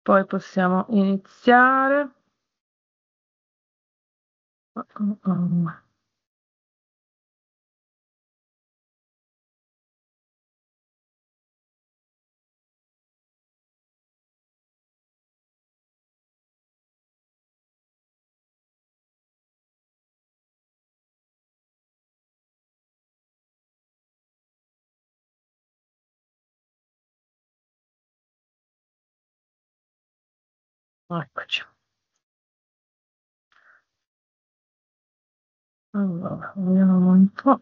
Poi possiamo iniziare. Eccoci. Allora, vediamo un po'.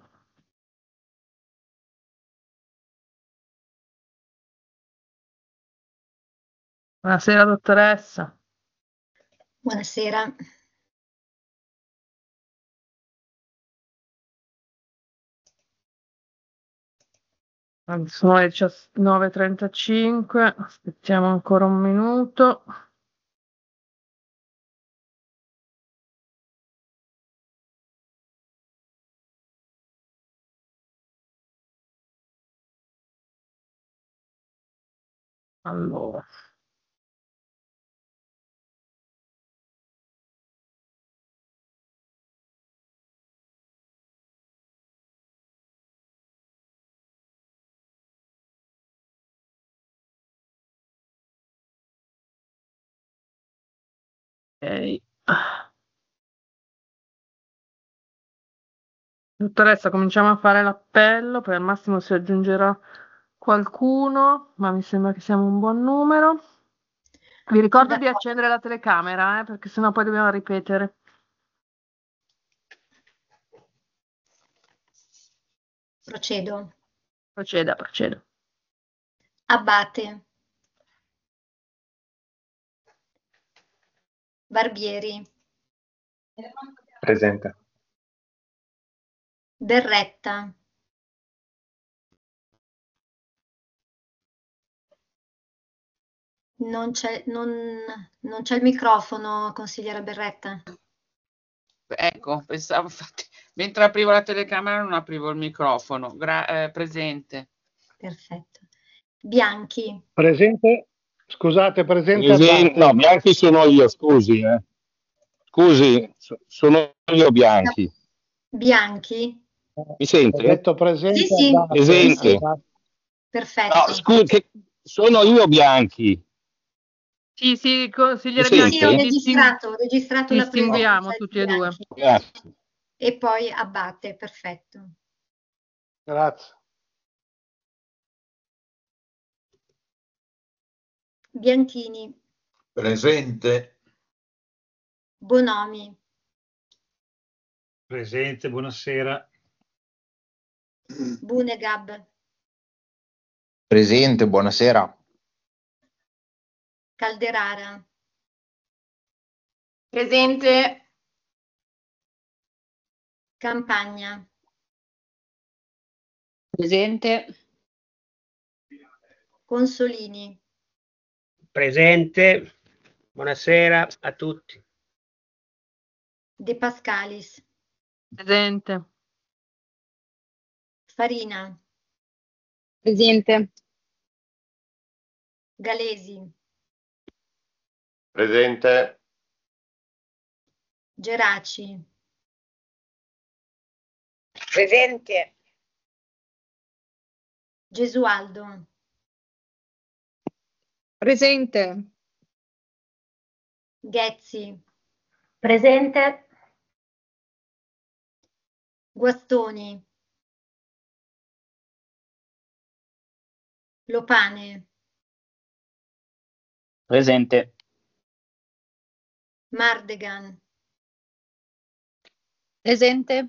Buonasera dottoressa. Buonasera. Sono le 19:35, aspettiamo ancora un minuto. Allora. Ok. Dottoressa, cominciamo a fare l'appello, poi al massimo si aggiungerà qualcuno, ma mi sembra che siamo un buon numero. Vi ricordo di accendere la telecamera, perché sennò poi dobbiamo ripetere. Procedo. Proceda. Abate. Barbieri. Presente. Berretta. Non c'è il microfono, consigliera Berretta. Ecco, pensavo, infatti, mentre aprivo la telecamera non aprivo il microfono. Presente. Perfetto. Bianchi. Presente? Scusate, presente. No, Bianchi sono io, scusi. Scusi, sono io Bianchi. Bianchi. Mi sente? Ho detto presente. Sì. Presente. Sì. Perfetto. No, scusi, sono io Bianchi. Sì, consigliere Mi Bianchi. Sì, ho sente? registrato la Distinguiamo presenza tutti di e due. Bianchi. Grazie. E poi Abate, perfetto. Grazie. Bianchini. Presente. Bonomi. Presente, buonasera. Bunegab. Presente, buonasera. Calderara. Presente. Campagna. Presente. Consolini. Presente. Buonasera a tutti. De Pascalis. Presente. Farina. Presente. Galesi. Presente. Geraci. Presente. Gesualdo. Presente. Ghezzi. Presente. Guastoni. Lopane. Presente. Mardegan. Presente.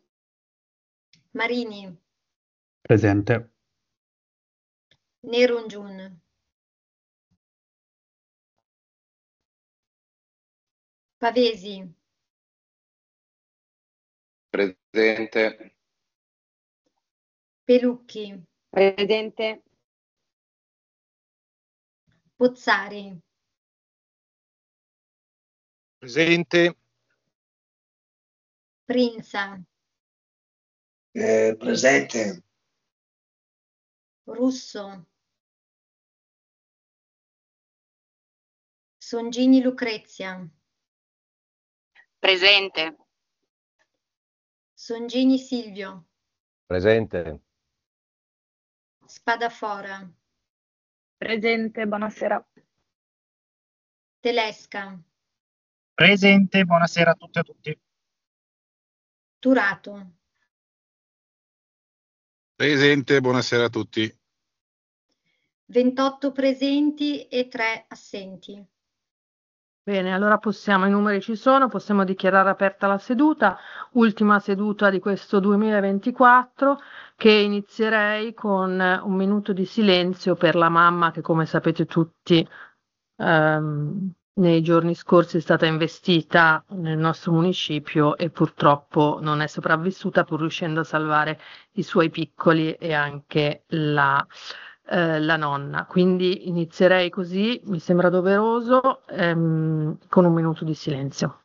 Marini. Presente. Nerungiun. Pavesi. Presente. Pelucchi. Presente. Pozzari. Presente. Prinza. Presente. Russo. Songini Lucrezia. Presente. Songini Silvio. Presente. Spadafora. Presente, buonasera. Telesca. Presente, buonasera a tutti e a tutti. Turato. Presente, buonasera a tutti. 28 presenti e 3 assenti. Bene, allora i numeri ci sono, possiamo dichiarare aperta la seduta, ultima seduta di questo 2024, che inizierei con un minuto di silenzio per la mamma che, come sapete tutti, nei giorni scorsi è stata investita nel nostro municipio e purtroppo non è sopravvissuta, pur riuscendo a salvare i suoi piccoli e anche la nonna. Quindi inizierei così, mi sembra doveroso, con un minuto di silenzio.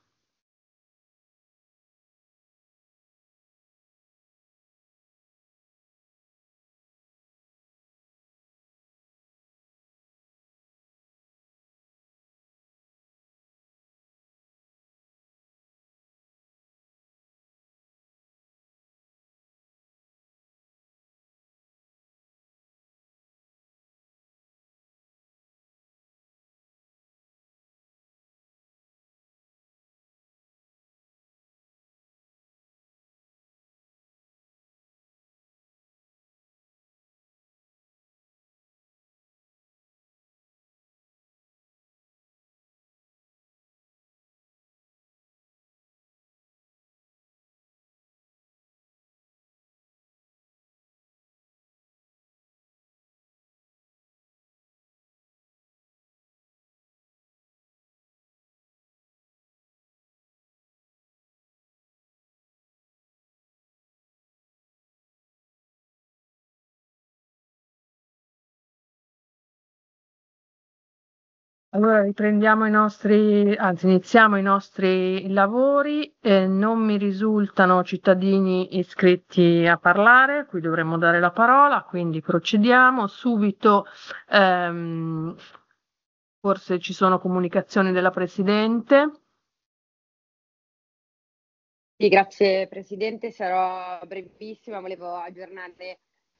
Allora iniziamo i nostri lavori. Non mi risultano cittadini iscritti a parlare, qui dovremmo dare la parola, quindi procediamo subito. Forse ci sono comunicazioni della Presidente. Sì, grazie Presidente, sarò brevissima, volevo aggiornare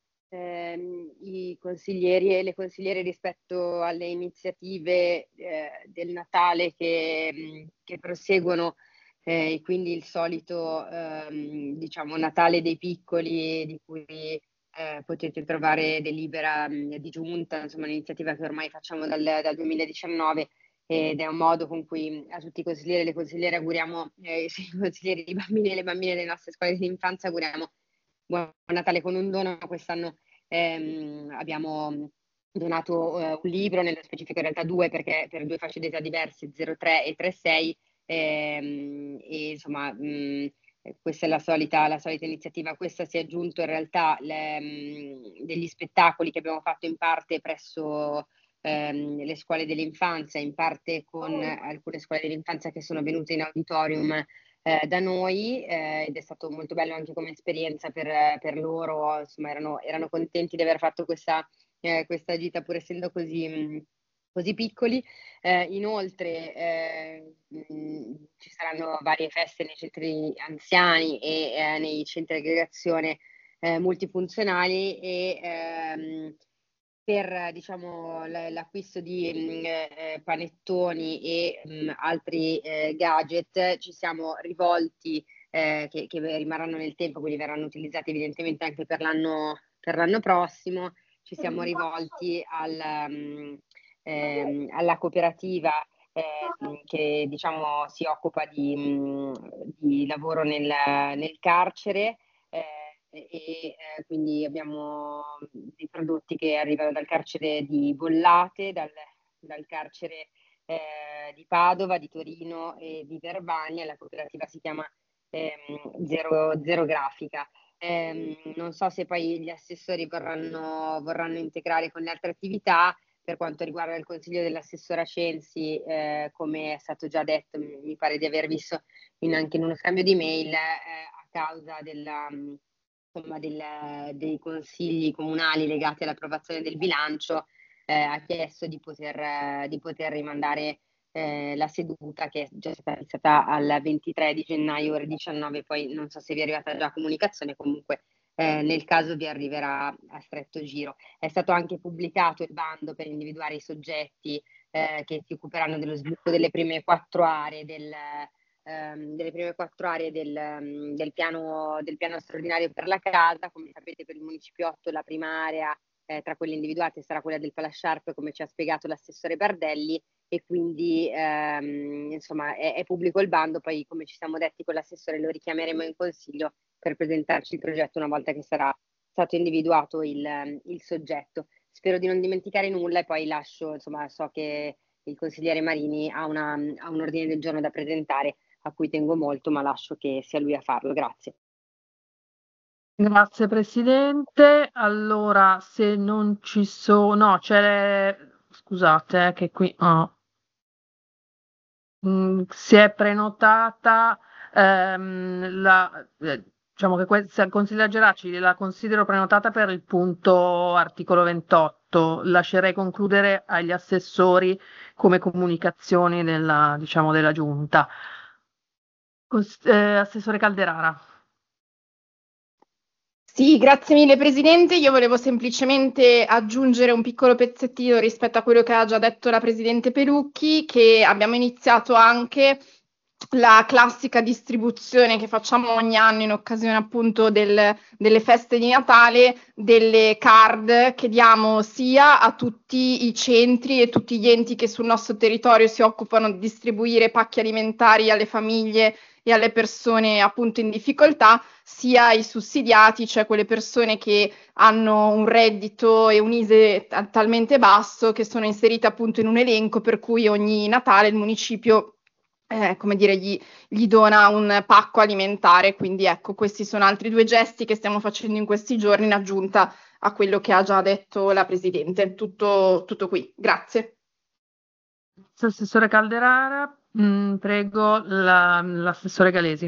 i consiglieri e le consigliere rispetto alle iniziative del Natale che proseguono, e quindi il solito diciamo Natale dei piccoli di cui potete trovare delibera di giunta, insomma un'iniziativa che ormai facciamo dal 2019 ed è un modo con cui a tutti i consiglieri e le consigliere auguriamo, i consiglieri di bambini e le bambine delle nostre scuole di infanzia auguriamo buon Natale con un dono. Quest'anno abbiamo donato un libro, nello specifico in realtà 2 perché per 2 fasce d'età diverse, 0,3 e 3,6, e insomma questa è la solita iniziativa. Questa si è aggiunto in realtà degli spettacoli che abbiamo fatto in parte presso le scuole dell'infanzia, in parte con alcune scuole dell'infanzia che sono venute in auditorium da noi, ed è stato molto bello anche come esperienza per loro, insomma erano contenti di aver fatto questa gita pur essendo così piccoli. Inoltre ci saranno varie feste nei centri anziani e nei centri di aggregazione multifunzionali e per diciamo l'acquisto di panettoni e altri gadget ci siamo rivolti che rimarranno nel tempo, quindi verranno utilizzati evidentemente anche per l'anno prossimo. Ci siamo rivolti alla cooperativa che diciamo si occupa di lavoro nel carcere. Quindi abbiamo dei prodotti che arrivano dal carcere di Bollate, dal carcere di Padova, di Torino e di Verbania. La cooperativa si chiama Zero Grafica. Non so se poi gli assessori vorranno integrare con le altre attività. Per quanto riguarda il consiglio dell'assessora Censi, come è stato già detto, mi pare di aver visto anche in uno scambio di mail, a causa dei consigli comunali legati all'approvazione del bilancio, ha chiesto di poter rimandare la seduta che è già stata fissata al 23 di gennaio ore 19, poi non so se vi è arrivata già comunicazione, comunque nel caso vi arriverà a stretto giro. È stato anche pubblicato il bando per individuare i soggetti che si occuperanno dello sviluppo delle prime 4 aree del piano straordinario per la casa. Come sapete, per il Municipio 8 la prima area tra quelle individuate sarà quella del Palasciarpe, come ci ha spiegato l'assessore Bardelli, e quindi insomma è pubblico il bando. Poi, come ci siamo detti con l'assessore, lo richiameremo in consiglio per presentarci il progetto una volta che sarà stato individuato il soggetto. Spero di non dimenticare nulla e poi lascio, insomma, so che il consigliere Marini ha un ordine del giorno da presentare a cui tengo molto, ma lascio che sia lui a farlo. Grazie. Grazie Presidente. Allora, se non ci sono... No, scusate, che qui si è prenotata diciamo che questa consigliera Geraci la considero prenotata per il punto articolo 28. Lascerei concludere agli assessori come comunicazioni della Giunta. Assessore Calderara. Sì, grazie mille Presidente. Io volevo semplicemente aggiungere un piccolo pezzettino rispetto a quello che ha già detto la Presidente Pelucchi, che abbiamo iniziato anche la classica distribuzione che facciamo ogni anno in occasione appunto delle feste di Natale, delle card che diamo sia a tutti i centri e tutti gli enti che sul nostro territorio si occupano di distribuire pacchi alimentari alle famiglie e alle persone appunto in difficoltà, sia i sussidiati, cioè quelle persone che hanno un reddito e un ISEE talmente basso che sono inserite appunto in un elenco per cui ogni Natale il municipio come dire, gli dona un pacco alimentare. Quindi ecco, questi sono altri 2 gesti che stiamo facendo in questi giorni in aggiunta a quello che ha già detto la Presidente. Tutto qui. Grazie. Assessore Calderara, prego l'assessore Galesi.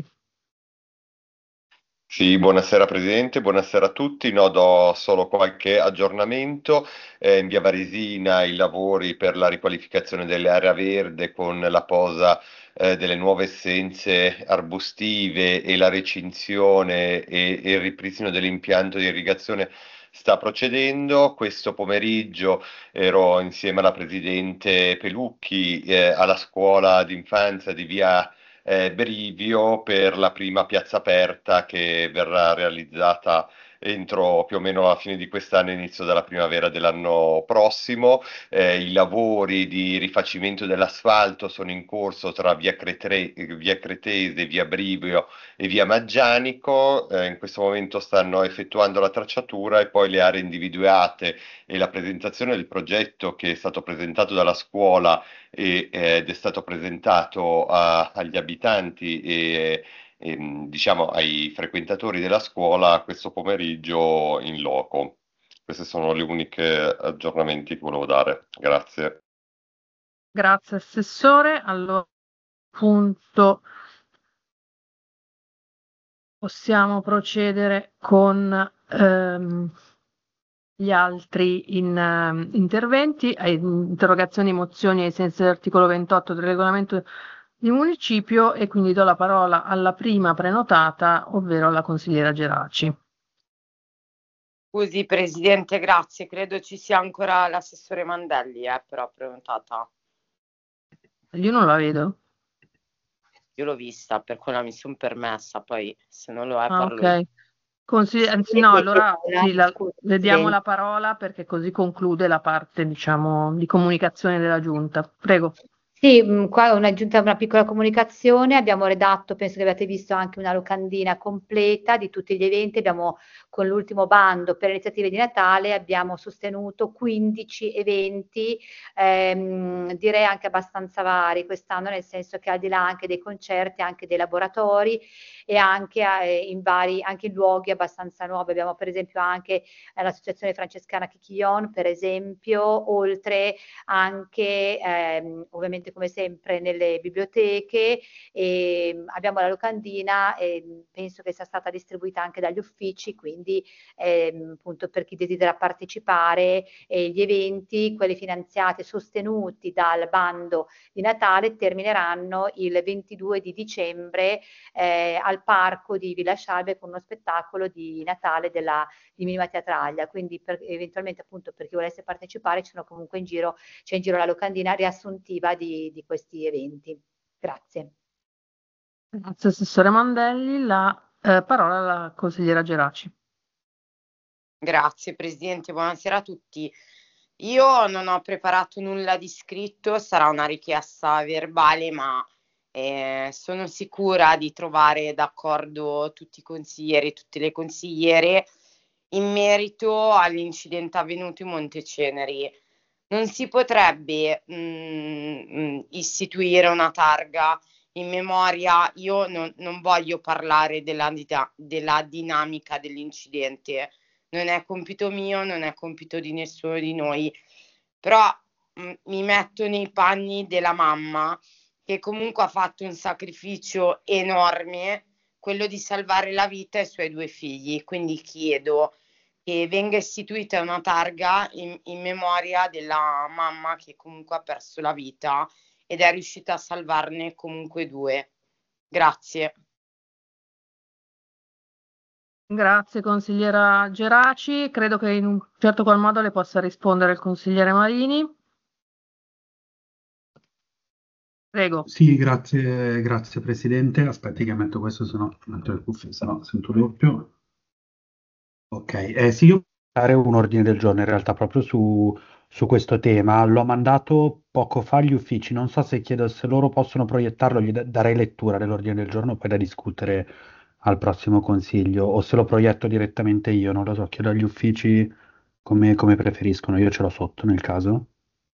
Sì, buonasera Presidente, buonasera a tutti. No, do solo qualche aggiornamento. In via Varesina i lavori per la riqualificazione dell'area verde con la posa delle nuove essenze arbustive e la recinzione e il ripristino dell'impianto di irrigazione sta procedendo. Questo pomeriggio ero insieme alla Presidente Pelucchi alla scuola d'infanzia di via Brivio per la prima piazza aperta che verrà realizzata entro più o meno la fine di quest'anno, inizio della primavera dell'anno prossimo. I lavori di rifacimento dell'asfalto sono in corso tra via Cretese, via Brivio e via Maggianico. In questo momento stanno effettuando la tracciatura e poi le aree individuate e la presentazione del progetto che è stato presentato dalla scuola ed è stato presentato agli abitanti e diciamo ai frequentatori della scuola questo pomeriggio in loco. Questi sono gli unici aggiornamenti che volevo dare. Grazie. Grazie Assessore. Allora, appunto, possiamo procedere con gli altri interventi, interrogazioni e mozioni ai sensi dell'articolo 28 del regolamento di municipio, e quindi do la parola alla prima prenotata, ovvero alla consigliera Geraci. Scusi Presidente, grazie. Credo ci sia ancora l'assessore Mandelli, però prenotata. Io non la vedo. Io l'ho vista, per quella mi sono permessa, poi se non lo è parlo ok. io. Anzi no, allora sì, le diamo la parola perché così conclude la parte, diciamo, di comunicazione della Giunta. Prego. Sì, qua è una piccola comunicazione. Abbiamo redatto, penso che abbiate visto anche una locandina completa di tutti gli eventi. Con l'ultimo bando per le iniziative di Natale abbiamo sostenuto 15 eventi, direi anche abbastanza vari quest'anno, nel senso che al di là anche dei concerti, anche dei laboratori e anche anche in luoghi abbastanza nuovi. Abbiamo per esempio anche l'associazione francescana Chichillon, per esempio, oltre anche ovviamente come sempre nelle biblioteche, e abbiamo la locandina e penso che sia stata distribuita anche dagli uffici, quindi appunto per chi desidera partecipare, gli eventi, quelli finanziati e sostenuti dal bando di Natale, termineranno il 22 di dicembre al parco di Villa Scialbe con uno spettacolo di Natale di Minima Teatraglia, quindi eventualmente appunto per chi volesse partecipare c'è in giro la locandina riassuntiva di questi eventi. Grazie. Grazie Assessore Mandelli, la parola alla consigliera Geraci. Grazie Presidente, buonasera a tutti. Io non ho preparato nulla di scritto, sarà una richiesta verbale, ma sono sicura di trovare d'accordo tutti i consiglieri e tutte le consigliere in merito all'incidente avvenuto in Monteceneri. Non si potrebbe istituire una targa in memoria? Io non voglio parlare della dinamica dell'incidente, non è compito mio, non è compito di nessuno di noi, però mi metto nei panni della mamma che comunque ha fatto un sacrificio enorme, quello di salvare la vita ai suoi 2 figli, quindi chiedo che venga istituita una targa in memoria della mamma che comunque ha perso la vita ed è riuscita a salvarne comunque 2. Grazie. Grazie consigliera Geraci, credo che in un certo qual modo le possa rispondere il consigliere Marini. Prego. Sì, grazie Presidente. Aspetti che metto questo, metto le cuffie, sennò sento doppio. Ok, sì, io voglio fare un ordine del giorno in realtà proprio su questo tema. L'ho mandato poco fa agli uffici, non so se chiedo se loro possono proiettarlo, gli darei lettura dell'ordine del giorno poi da discutere al prossimo consiglio, o se lo proietto direttamente io, non lo so, chiedo agli uffici come preferiscono, io ce l'ho sotto nel caso.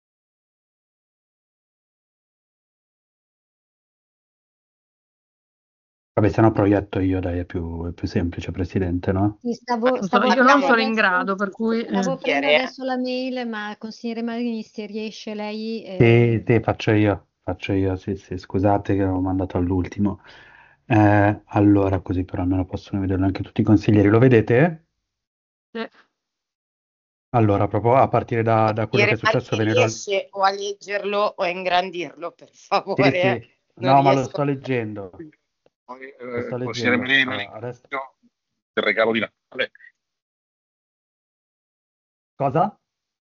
Vabbè, se no proietto io, dai, è più semplice, Presidente, no? Sì, Io non sono in adesso- grado, per cui Stavo aprendo adesso la mail, ma consigliere Marini, se riesce lei... Sì, faccio io, sì, scusate che l'ho mandato all'ultimo. Allora, così però almeno possono vederlo anche tutti i consiglieri. Lo vedete? sì. Allora, proprio a partire da quello che è successo Marini venerdì. riesce o a leggerlo o a ingrandirlo, per Sì, favore. sì. Non No, ma lo riesco. sto leggendo. Lo sto Consigliere leggendo. Marini, Adesso... del regalo di Natale. Cosa?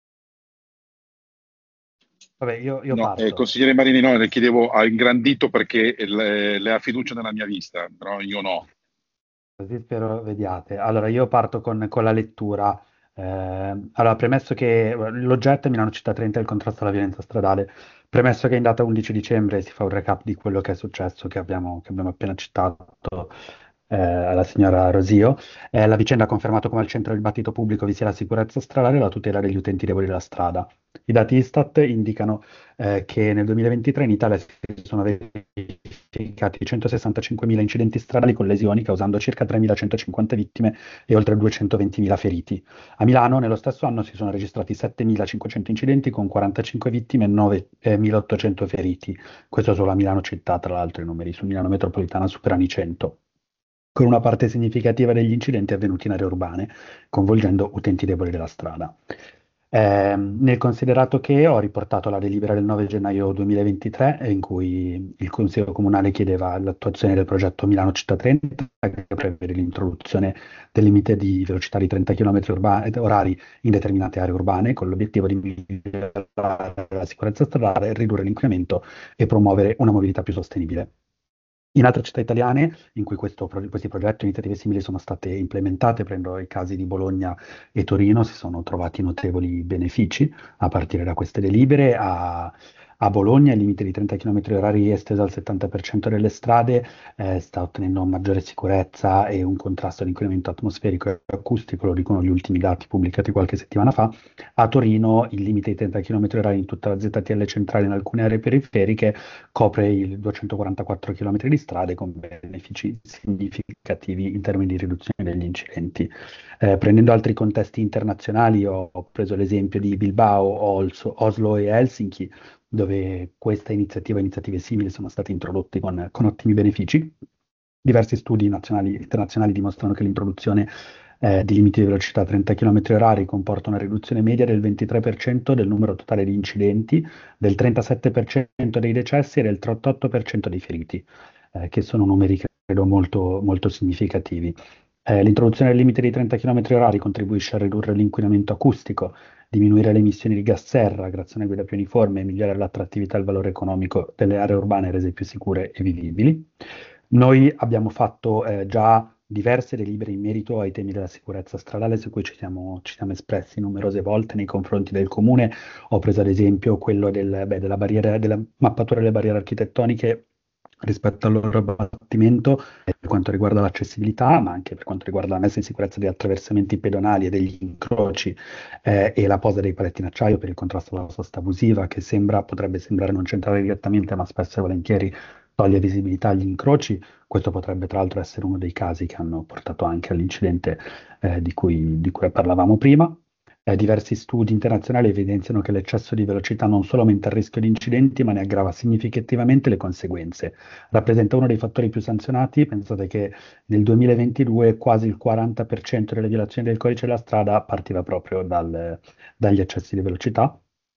Vabbè, io No, parto. consigliere Marini, no, le chiedevo, ha ingrandito perché le ha fiducia nella mia vista, però io no. Così spero vediate. Allora, io parto con la lettura. Allora, premesso che l'oggetto è Milano Città 30 e il contrasto alla violenza stradale. Premesso che in data 11 dicembre si fa un recap di quello che è successo, che abbiamo appena citato alla signora Rosio. La vicenda ha confermato come al centro del dibattito pubblico vi sia la sicurezza stradale e la tutela degli utenti deboli della strada. I dati Istat indicano che nel 2023 in Italia si sono verificati 165.000 incidenti stradali con lesioni, causando circa 3.150 vittime e oltre 220.000 feriti. A Milano, nello stesso anno, si sono registrati 7.500 incidenti con 45 vittime e 9.800 feriti. Questo solo a Milano città, tra l'altro i numeri su Milano metropolitana superano i 100, con una parte significativa degli incidenti avvenuti in aree urbane, coinvolgendo utenti deboli della strada. Nel considerato che ho riportato la delibera del 9 gennaio 2023, in cui il Consiglio Comunale chiedeva l'attuazione del progetto Milano Città 30, che prevede l'introduzione del limite di velocità di 30 km orari in determinate aree urbane, con l'obiettivo di migliorare la sicurezza stradale, ridurre l'inquinamento e promuovere una mobilità più sostenibile. In altre città italiane in cui questi progetti o iniziative simili sono state implementate, prendo i casi di Bologna e Torino, si sono trovati notevoli benefici a partire da queste delibere. A Bologna il limite di 30 km orari esteso al 70% delle strade sta ottenendo maggiore sicurezza e un contrasto all'inquinamento atmosferico e acustico, lo dicono gli ultimi dati pubblicati qualche settimana fa. A Torino il limite di 30 km orari in tutta la ZTL centrale in alcune aree periferiche copre i 244 km di strade con benefici significativi in termini di riduzione degli incidenti. Prendendo altri contesti internazionali, ho preso l'esempio di Bilbao, Oslo e Helsinki, dove questa iniziativa e iniziative simili sono state introdotte con ottimi benefici. Diversi studi nazionali e internazionali dimostrano che l'introduzione di limiti di velocità a 30 km/h comporta una riduzione media del 23% del numero totale di incidenti, del 37% dei decessi e del 38% dei feriti, che sono numeri credo molto, molto significativi. L'introduzione del limite di 30 km/h contribuisce a ridurre l'inquinamento acustico, diminuire le emissioni di gas serra grazie a una guida più uniforme e migliorare l'attrattività e il valore economico delle aree urbane rese più sicure e vivibili. Noi abbiamo fatto già diverse delibere in merito ai temi della sicurezza stradale su cui ci siamo espressi numerose volte nei confronti del comune. Ho preso ad esempio quello della mappatura delle barriere architettoniche rispetto al loro abbattimento per quanto riguarda l'accessibilità, ma anche per quanto riguarda la messa in sicurezza degli attraversamenti pedonali e degli incroci e la posa dei paletti in acciaio per il contrasto alla sosta abusiva, che potrebbe sembrare non c'entrare direttamente, ma spesso e volentieri toglie visibilità agli incroci. Questo potrebbe tra l'altro essere uno dei casi che hanno portato anche all'incidente di cui parlavamo prima. Diversi studi internazionali evidenziano che l'eccesso di velocità non solo aumenta il rischio di incidenti, ma ne aggrava significativamente le conseguenze. Rappresenta uno dei fattori più sanzionati. Pensate che nel 2022 quasi il 40% delle violazioni del codice della strada partiva proprio dagli eccessi di velocità.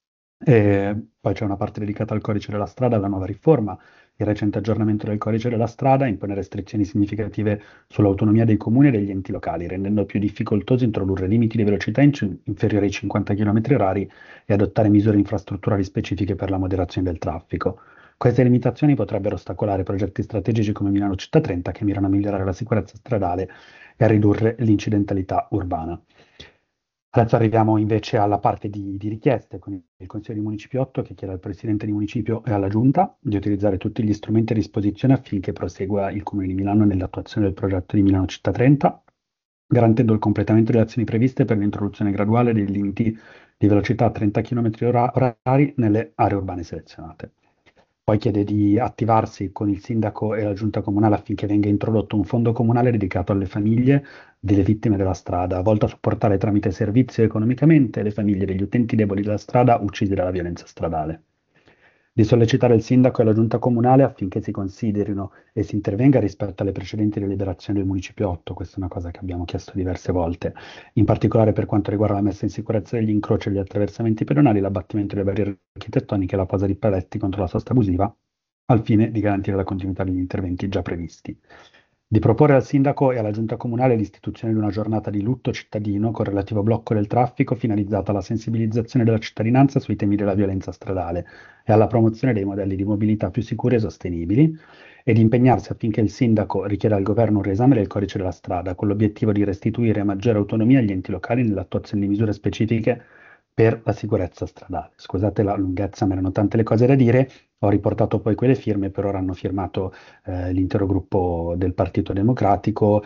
Poi c'è una parte dedicata al codice della strada, alla nuova riforma. Il recente aggiornamento del codice della strada impone restrizioni significative sull'autonomia dei comuni e degli enti locali, rendendo più difficoltoso introdurre limiti di velocità inferiori ai 50 km/h e adottare misure infrastrutturali specifiche per la moderazione del traffico. Queste limitazioni potrebbero ostacolare progetti strategici come Milano Città 30, che mirano a migliorare la sicurezza stradale e a ridurre l'incidentalità urbana. Adesso arriviamo invece alla parte di richieste, con il Consiglio di Municipio 8 che chiede al Presidente di Municipio e alla Giunta di utilizzare tutti gli strumenti a disposizione affinché prosegua il Comune di Milano nell'attuazione del progetto di Milano Città 30, garantendo il completamento delle azioni previste per l'introduzione graduale dei limiti di velocità a 30 km/h nelle aree urbane selezionate. Poi chiede di attivarsi con il sindaco e la giunta comunale affinché venga introdotto un fondo comunale dedicato alle famiglie delle vittime della strada, volto a supportare tramite servizio economicamente le famiglie degli utenti deboli della strada uccisi dalla violenza stradale. Di sollecitare il sindaco e la giunta comunale affinché si considerino e si intervenga rispetto alle precedenti deliberazioni del Municipio 8, questa è una cosa che abbiamo chiesto diverse volte, in particolare per quanto riguarda la messa in sicurezza degli incroci e degli attraversamenti pedonali, l'abbattimento delle barriere architettoniche e la posa di paletti contro la sosta abusiva, al fine di garantire la continuità degli interventi già previsti. Di proporre al sindaco e alla giunta comunale l'istituzione di una giornata di lutto cittadino con relativo blocco del traffico finalizzata alla sensibilizzazione della cittadinanza sui temi della violenza stradale e alla promozione dei modelli di mobilità più sicuri e sostenibili, e di impegnarsi affinché il sindaco richieda al governo un riesame del codice della strada con l'obiettivo di restituire maggiore autonomia agli enti locali nell'attuazione di misure specifiche per la sicurezza stradale. Scusate la lunghezza, ma erano tante le cose da dire. Ho riportato poi quelle firme, per ora hanno firmato l'intero gruppo del Partito Democratico,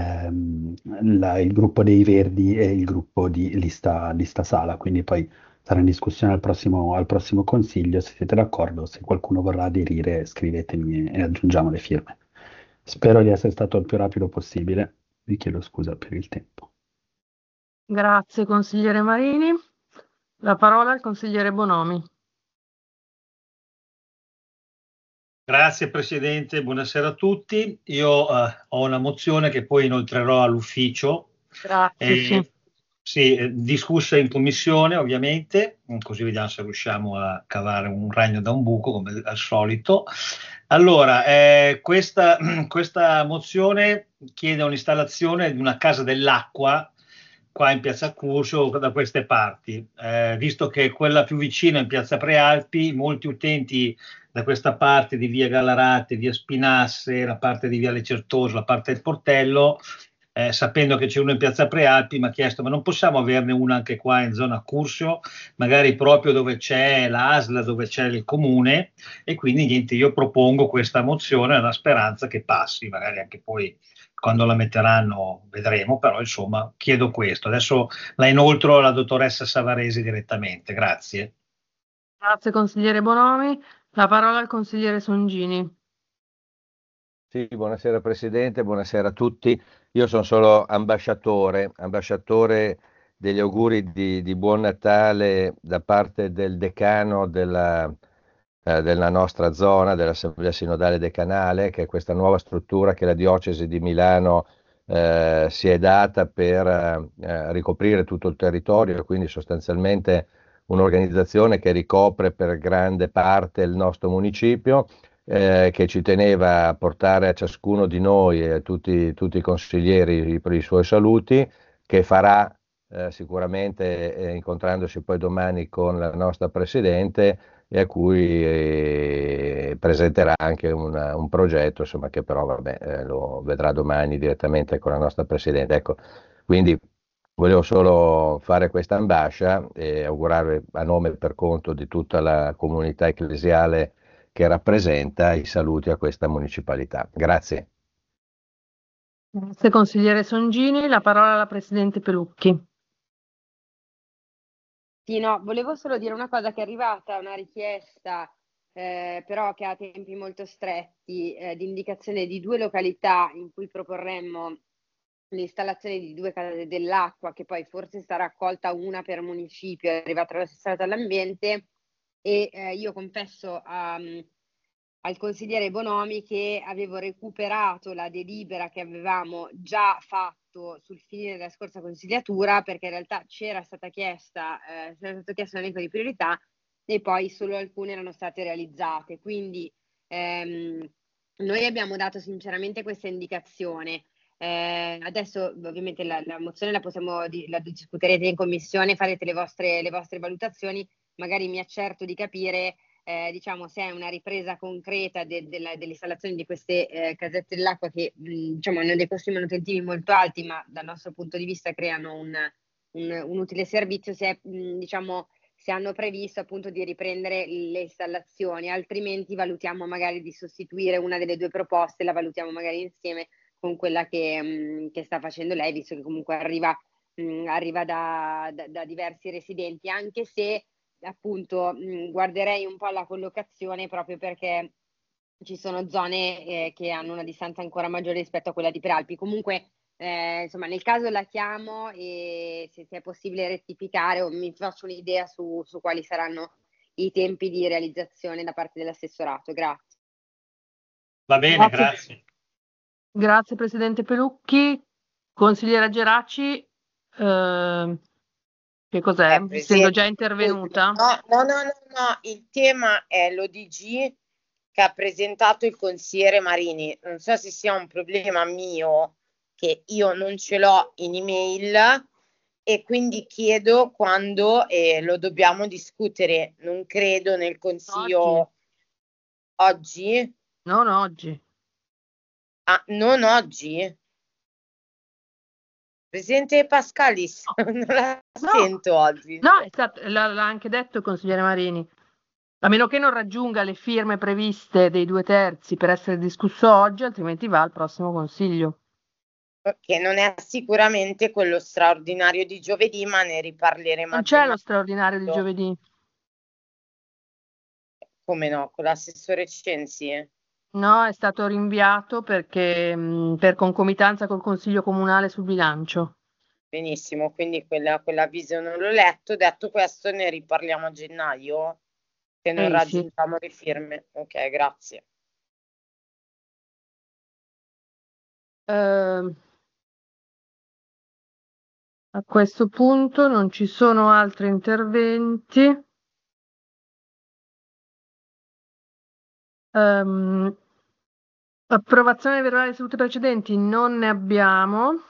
il gruppo dei Verdi e il gruppo di Lista Sala, quindi poi sarà in discussione al prossimo Consiglio. Se siete d'accordo, se qualcuno vorrà aderire, scrivetemi e aggiungiamo le firme. Spero di essere stato il più rapido possibile, vi chiedo scusa per il tempo. Grazie consigliere Marini. La parola al consigliere Bonomi. Grazie Presidente, buonasera a tutti. Io ho una mozione che poi inoltrerò all'ufficio. Grazie. Sì, discussa in commissione ovviamente, così vediamo se riusciamo a cavare un ragno da un buco come al solito. Allora, questa mozione chiede un'installazione di una casa dell'acqua qua in Piazza Curzio da queste parti, visto che quella più vicina è in Piazza Prealpi, molti utenti da questa parte di via Gallarate, via Spinasse, la parte di via Lecertoso, la parte del Portello, sapendo che c'è uno in Piazza Prealpi, mi ha chiesto: ma non possiamo averne una anche qua in zona Curzio, magari proprio dove c'è l'ASL, dove c'è il comune? E quindi niente, io propongo questa mozione alla speranza che passi, magari anche poi quando la metteranno vedremo, però insomma chiedo questo. Adesso la inoltro alla dottoressa Savaresi direttamente. Grazie. Grazie consigliere Bonomi. La parola al consigliere Songini. Sì, buonasera Presidente, buonasera a tutti. Io sono solo ambasciatore degli auguri di buon Natale da parte del decano della della nostra zona, dell'Assemblea Sinodale Decanale, che è questa nuova struttura che la Diocesi di Milano si è data per ricoprire tutto il territorio, e quindi sostanzialmente un'organizzazione che ricopre per grande parte il nostro municipio, che ci teneva a portare a ciascuno di noi e a tutti i consiglieri i suoi saluti, che farà sicuramente, incontrandosi poi domani con la nostra Presidente, e a cui presenterà anche un progetto, insomma, che però vabbè, lo vedrà domani direttamente con la nostra Presidente. Ecco, quindi volevo solo fare questa ambascia e augurare a nome e per conto di tutta la comunità ecclesiale che rappresenta i saluti a questa municipalità. Grazie. Grazie consigliere Songini, la parola alla Presidente Pelucchi. Sì, no, volevo solo dire una cosa, che è arrivata una richiesta, però che ha tempi molto stretti, di indicazione di 2 località in cui proporremmo l'installazione di 2 case dell'acqua, che poi forse sarà accolta una per municipio, è arrivata l'assessorato all'ambiente, e io confesso al consigliere Bonomi che avevo recuperato la delibera che avevamo già fatto sul finire della scorsa consigliatura, perché in realtà c'era stato chiesto un elenco di priorità e poi solo alcune erano state realizzate. Quindi noi abbiamo dato sinceramente questa indicazione. Adesso ovviamente la mozione la discuterete in commissione, farete le vostre valutazioni, magari mi accerto di capire diciamo, se è una ripresa concreta dell'installazione di queste casette dell'acqua che diciamo, hanno dei costi manutentivi molto alti, ma dal nostro punto di vista creano un utile servizio, diciamo, se hanno previsto appunto di riprendere le installazioni, altrimenti valutiamo magari di sostituire una delle 2 proposte, la valutiamo magari insieme con quella che sta facendo lei, visto che comunque arriva da diversi residenti, anche se appunto guarderei un po' alla collocazione, proprio perché ci sono zone che hanno una distanza ancora maggiore rispetto a quella di Peralpi. Comunque insomma, nel caso la chiamo e se è possibile rettificare, o mi faccio un'idea su quali saranno i tempi di realizzazione da parte dell'assessorato. Grazie. Va bene, grazie. Grazie Presidente Pelucchi. Consigliera Geraci, che cos'è? Essendo già intervenuta? No, il tema è l'ODG che ha presentato il consigliere Marini. Non so se sia un problema mio, che io non ce l'ho in email, e quindi chiedo quando lo dobbiamo discutere. Non credo nel consiglio oggi. Non oggi. Ah, non oggi? Presidente Pascalis, non la sento oggi. No, l'ha anche detto il consigliere Marini. A meno che non raggiunga le firme previste dei 2/3 per essere discusso oggi, altrimenti va al prossimo consiglio. Che non è sicuramente quello straordinario di giovedì, ma ne riparleremo. Non c'è lo straordinario di giovedì. Come no? Con l'assessore Censi? No, è stato rinviato perché per concomitanza col Consiglio Comunale sul bilancio. Benissimo, quindi quell'avviso non l'ho letto. Detto questo, ne riparliamo a gennaio, se non raggiungiamo le firme. Ok, grazie. A questo punto non ci sono altri interventi. Approvazione verbale delle sedute precedenti non ne abbiamo.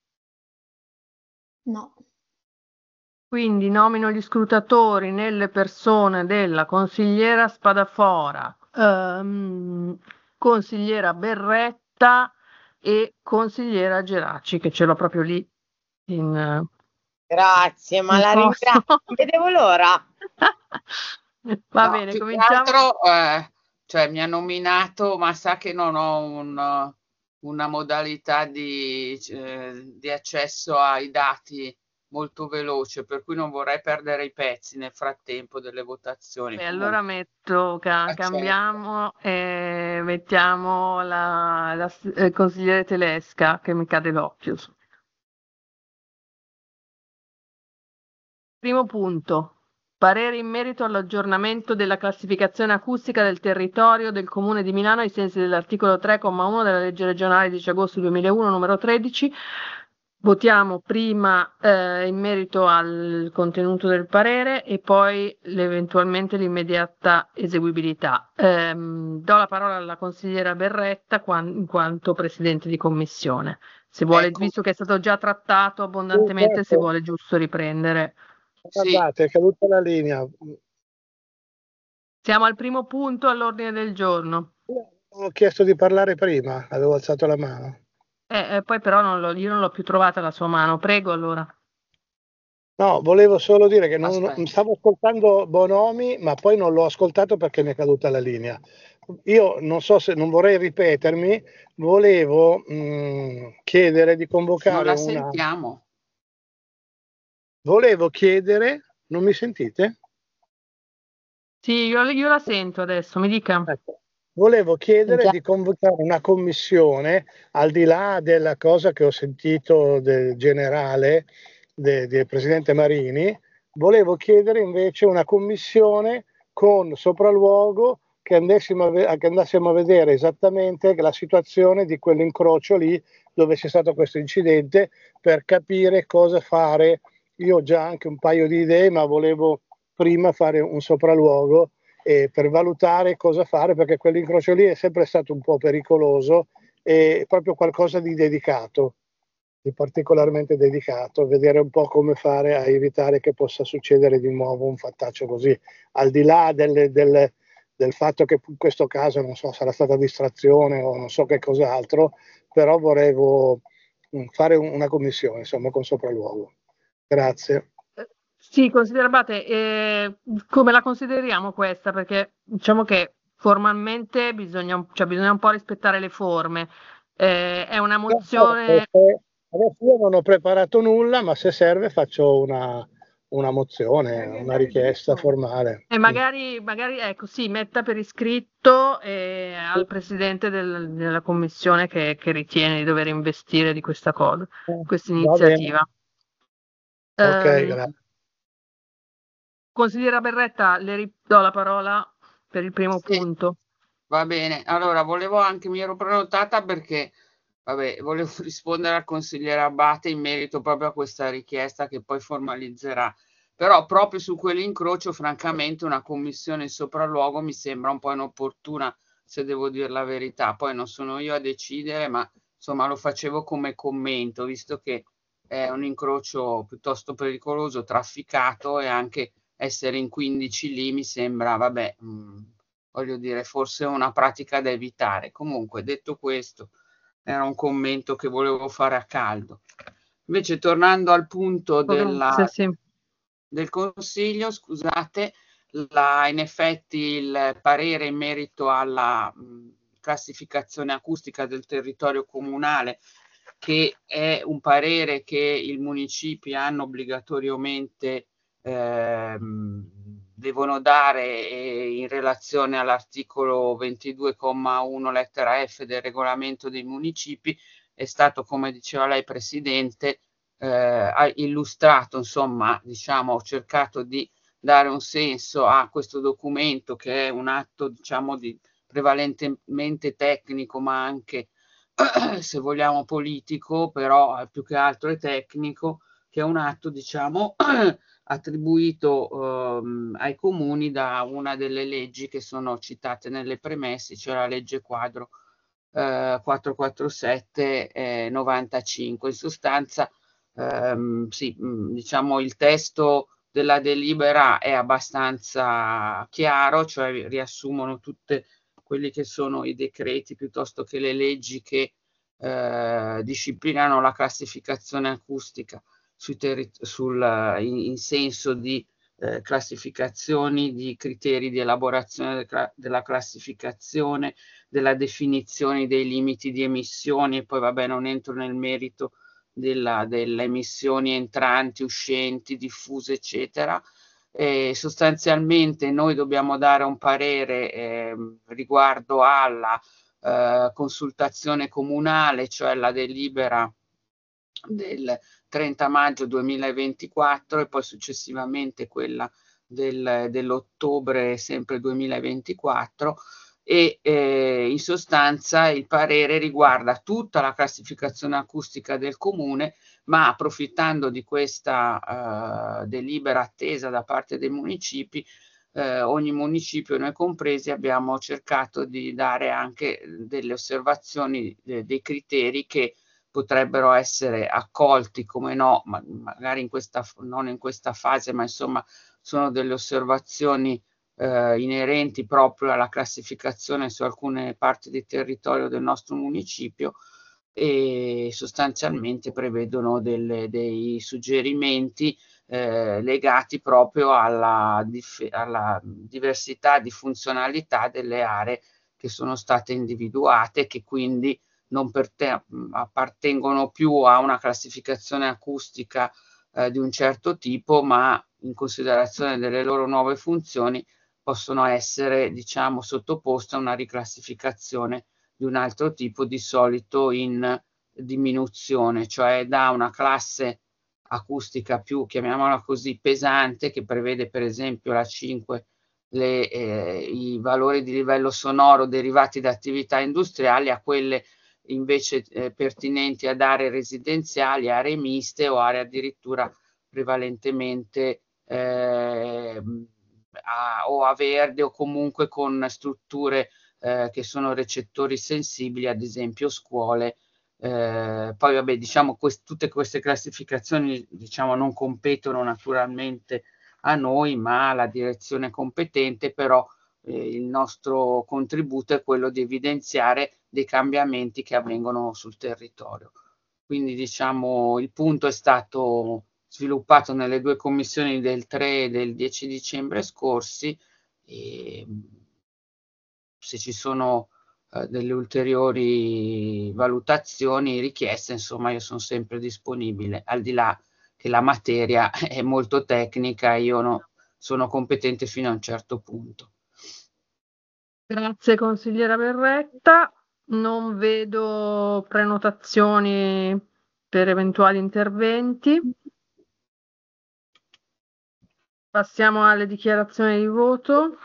No. Quindi nomino gli scrutatori nelle persone della consigliera Spadafora, consigliera Berretta e consigliera Geraci, che ce l'ho proprio lì in... Grazie, ma la ringrazio, non vedevo l'ora. Va bene, cominciamo. Cioè mi ha nominato, ma sa che non ho una modalità di accesso ai dati molto veloce, per cui non vorrei perdere i pezzi nel frattempo delle votazioni. Beh, allora cambiamo e mettiamo la consigliere Telesca, che mi cade l'occhio. Primo punto. Parere in merito all'aggiornamento della classificazione acustica del territorio del Comune di Milano ai sensi dell'articolo 3,1 della legge regionale 10 agosto 2001 numero 13. Votiamo prima in merito al contenuto del parere e poi eventualmente l'immediata eseguibilità. Do la parola alla consigliera Berretta in quanto Presidente di Commissione. Se vuole, Ecco. visto che è stato già trattato abbondantemente, se Certo. vuole giusto riprendere. Guardate, è caduta la linea. Siamo al primo punto all'ordine del giorno. Ho chiesto di parlare prima, avevo alzato la mano. Poi però io non l'ho più trovata la sua mano. Prego allora. No, volevo solo dire che stavo ascoltando Bonomi, ma poi non l'ho ascoltato perché mi è caduta la linea. Io non so se non vorrei ripetermi, volevo chiedere di convocare Non la sentiamo. Volevo chiedere, non mi sentite? Sì, io la sento adesso, mi dica. Ecco. Volevo chiedere di convocare una commissione, al di là della cosa che ho sentito del generale, del presidente Marini, volevo chiedere invece una commissione con sopralluogo che andassimo a vedere esattamente la situazione di quell'incrocio lì dove c'è stato questo incidente per capire cosa fare. Io ho già anche un paio di idee, ma volevo prima fare un sopralluogo per valutare cosa fare, perché quell'incrocio lì è sempre stato un po' pericoloso e proprio qualcosa di dedicato, di particolarmente dedicato, vedere un po' come fare a evitare che possa succedere di nuovo un fattaccio così, al di là del fatto che in questo caso, non so, sarà stata distrazione o non so che cos'altro, però volevo fare una commissione, insomma, con sopralluogo. Grazie. Sì, considerate, come la consideriamo questa? Perché diciamo che formalmente bisogna un po' rispettare le forme. È una mozione. Adesso io non ho preparato nulla, ma se serve faccio una mozione, una richiesta formale. E magari ecco, sì, metta per iscritto al Presidente della Commissione che ritiene di dover investire di questa cosa, questa iniziativa. Ok, grazie. Consigliera Berretta, le ridò la parola per il primo punto. Va bene, allora mi ero prenotata perché volevo rispondere al consigliere Abate in merito proprio a questa richiesta che poi formalizzerà. Però proprio su quell'incrocio, francamente, una commissione in sopralluogo mi sembra un po' inopportuna, se devo dire la verità. Poi non sono io a decidere, ma insomma lo facevo come commento, visto che è un incrocio piuttosto pericoloso, trafficato, e anche essere in 15 lì mi sembra, voglio dire, forse una pratica da evitare. Comunque, detto questo, era un commento che volevo fare a caldo. Invece, tornando al punto del Consiglio, scusate, in effetti il parere in merito alla classificazione acustica del territorio comunale, che è un parere che i municipi hanno obbligatoriamente devono dare in relazione all'articolo 22,1 lettera F del regolamento dei municipi, è stato, come diceva lei Presidente, illustrato, insomma, diciamo, ho cercato di dare un senso a questo documento che è un atto, diciamo, prevalentemente tecnico, ma anche, se vogliamo, politico, però più che altro è tecnico, che è un atto, diciamo, attribuito ai comuni da una delle leggi che sono citate nelle premesse, cioè la legge quadro 447 95. In sostanza, diciamo, il testo della delibera è abbastanza chiaro, cioè riassumono tutte quelli che sono i decreti piuttosto che le leggi che disciplinano la classificazione acustica in senso di classificazioni, di criteri di elaborazione della classificazione, della definizione dei limiti di emissioni, e poi non entro nel merito delle emissioni entranti, uscenti, diffuse, eccetera. Sostanzialmente noi dobbiamo dare un parere riguardo alla consultazione comunale, cioè la delibera del 30 maggio 2024 e poi successivamente quella dell'ottobre sempre 2024 e in sostanza il parere riguarda tutta la classificazione acustica del comune, ma approfittando di questa delibera attesa da parte dei municipi, ogni municipio, noi compresi, abbiamo cercato di dare anche delle osservazioni, dei criteri che potrebbero essere accolti, come no, magari non in questa fase, ma insomma sono delle osservazioni inerenti proprio alla classificazione su alcune parti di territorio del nostro municipio e sostanzialmente prevedono dei suggerimenti legati proprio alla diversità di funzionalità delle aree che sono state individuate, che quindi non appartengono più a una classificazione acustica di un certo tipo, ma in considerazione delle loro nuove funzioni possono essere, diciamo, sottoposte a una riclassificazione di un altro tipo, di solito in diminuzione, cioè da una classe acustica più, chiamiamola così, pesante, che prevede per esempio la 5, i valori di livello sonoro derivati da attività industriali, a quelle invece pertinenti ad aree residenziali, aree miste o aree addirittura prevalentemente o a verde o comunque con strutture che sono recettori sensibili, ad esempio scuole. Poi vabbè, diciamo tutte queste classificazioni, diciamo, non competono naturalmente a noi, ma alla direzione competente, però il nostro contributo è quello di evidenziare dei cambiamenti che avvengono sul territorio. Quindi diciamo il punto è stato sviluppato nelle due commissioni del 3 e del 10 dicembre scorsi, e se ci sono delle ulteriori valutazioni richieste, insomma io sono sempre disponibile, al di là che la materia è molto tecnica, io sono competente fino a un certo punto. Grazie consigliera Berretta, non vedo prenotazioni per eventuali interventi. Passiamo alle dichiarazioni di voto.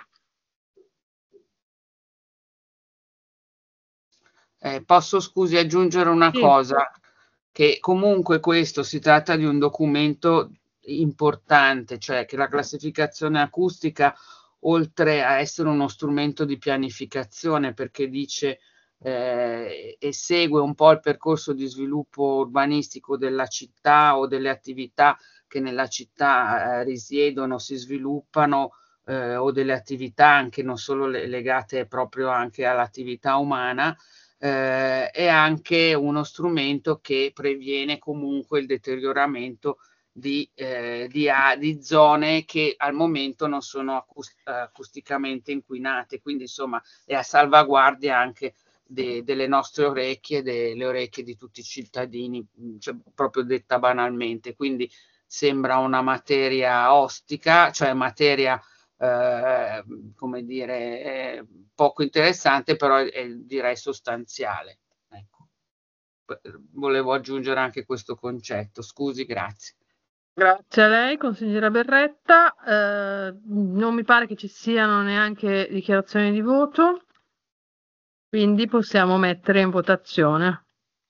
Posso, scusi, aggiungere una cosa, che comunque questo si tratta di un documento importante, cioè che la classificazione acustica, oltre a essere uno strumento di pianificazione, perché dice e segue un po' il percorso di sviluppo urbanistico della città o delle attività che nella città risiedono, si sviluppano, o delle attività anche non solo legate proprio anche all'attività umana, è anche uno strumento che previene comunque il deterioramento di zone che al momento non sono acusticamente inquinate, quindi insomma è a salvaguardia anche delle nostre orecchie, delle orecchie di tutti i cittadini, cioè, proprio detta banalmente. Quindi sembra una materia ostica, cioè materia come dire, poco interessante, però direi sostanziale. Ecco. Volevo aggiungere anche questo concetto. Scusi, grazie. Grazie a lei, consigliera Berretta. Non mi pare che ci siano neanche dichiarazioni di voto, quindi possiamo mettere in votazione.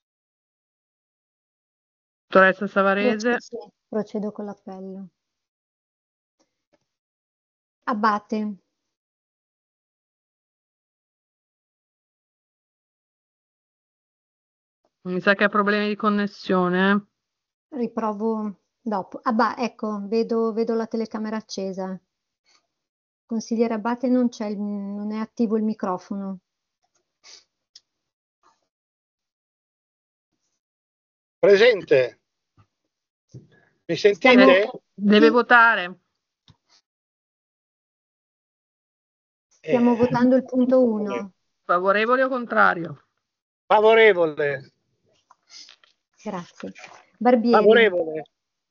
Dottoressa Savarese. Procedo con l'appello. Abbate. Mi sa che ha problemi di connessione. Riprovo dopo. Ecco, vedo la telecamera accesa. Consigliere Abbate, non è attivo il microfono. Presente. Mi sentite? Deve votare. Stiamo votando il punto 1. Favorevole o contrario? Favorevole. Grazie. Barbieri. Favorevole.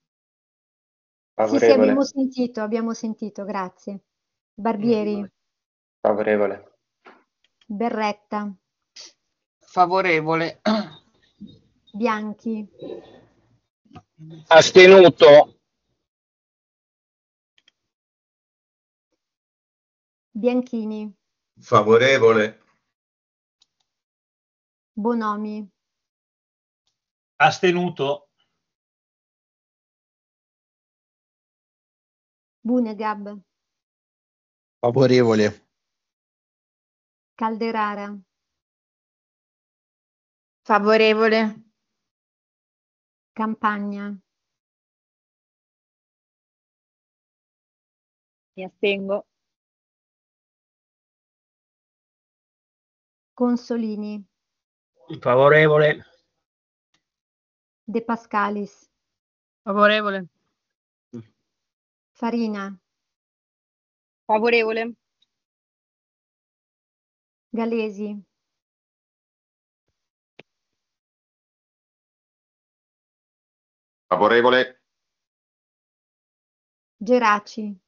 Sì, abbiamo sentito, grazie. Barbieri. Favorevole. Berretta. Favorevole. Bianchi. Astenuto. Bianchini, Favorevole. Bonomi, Astenuto. Bunegab, Favorevole. Calderara, Favorevole. Campagna, Mi astengo. Consolini, Favorevole. De Pascalis, Favorevole. Farina, Favorevole. Galesi, Favorevole. Geraci,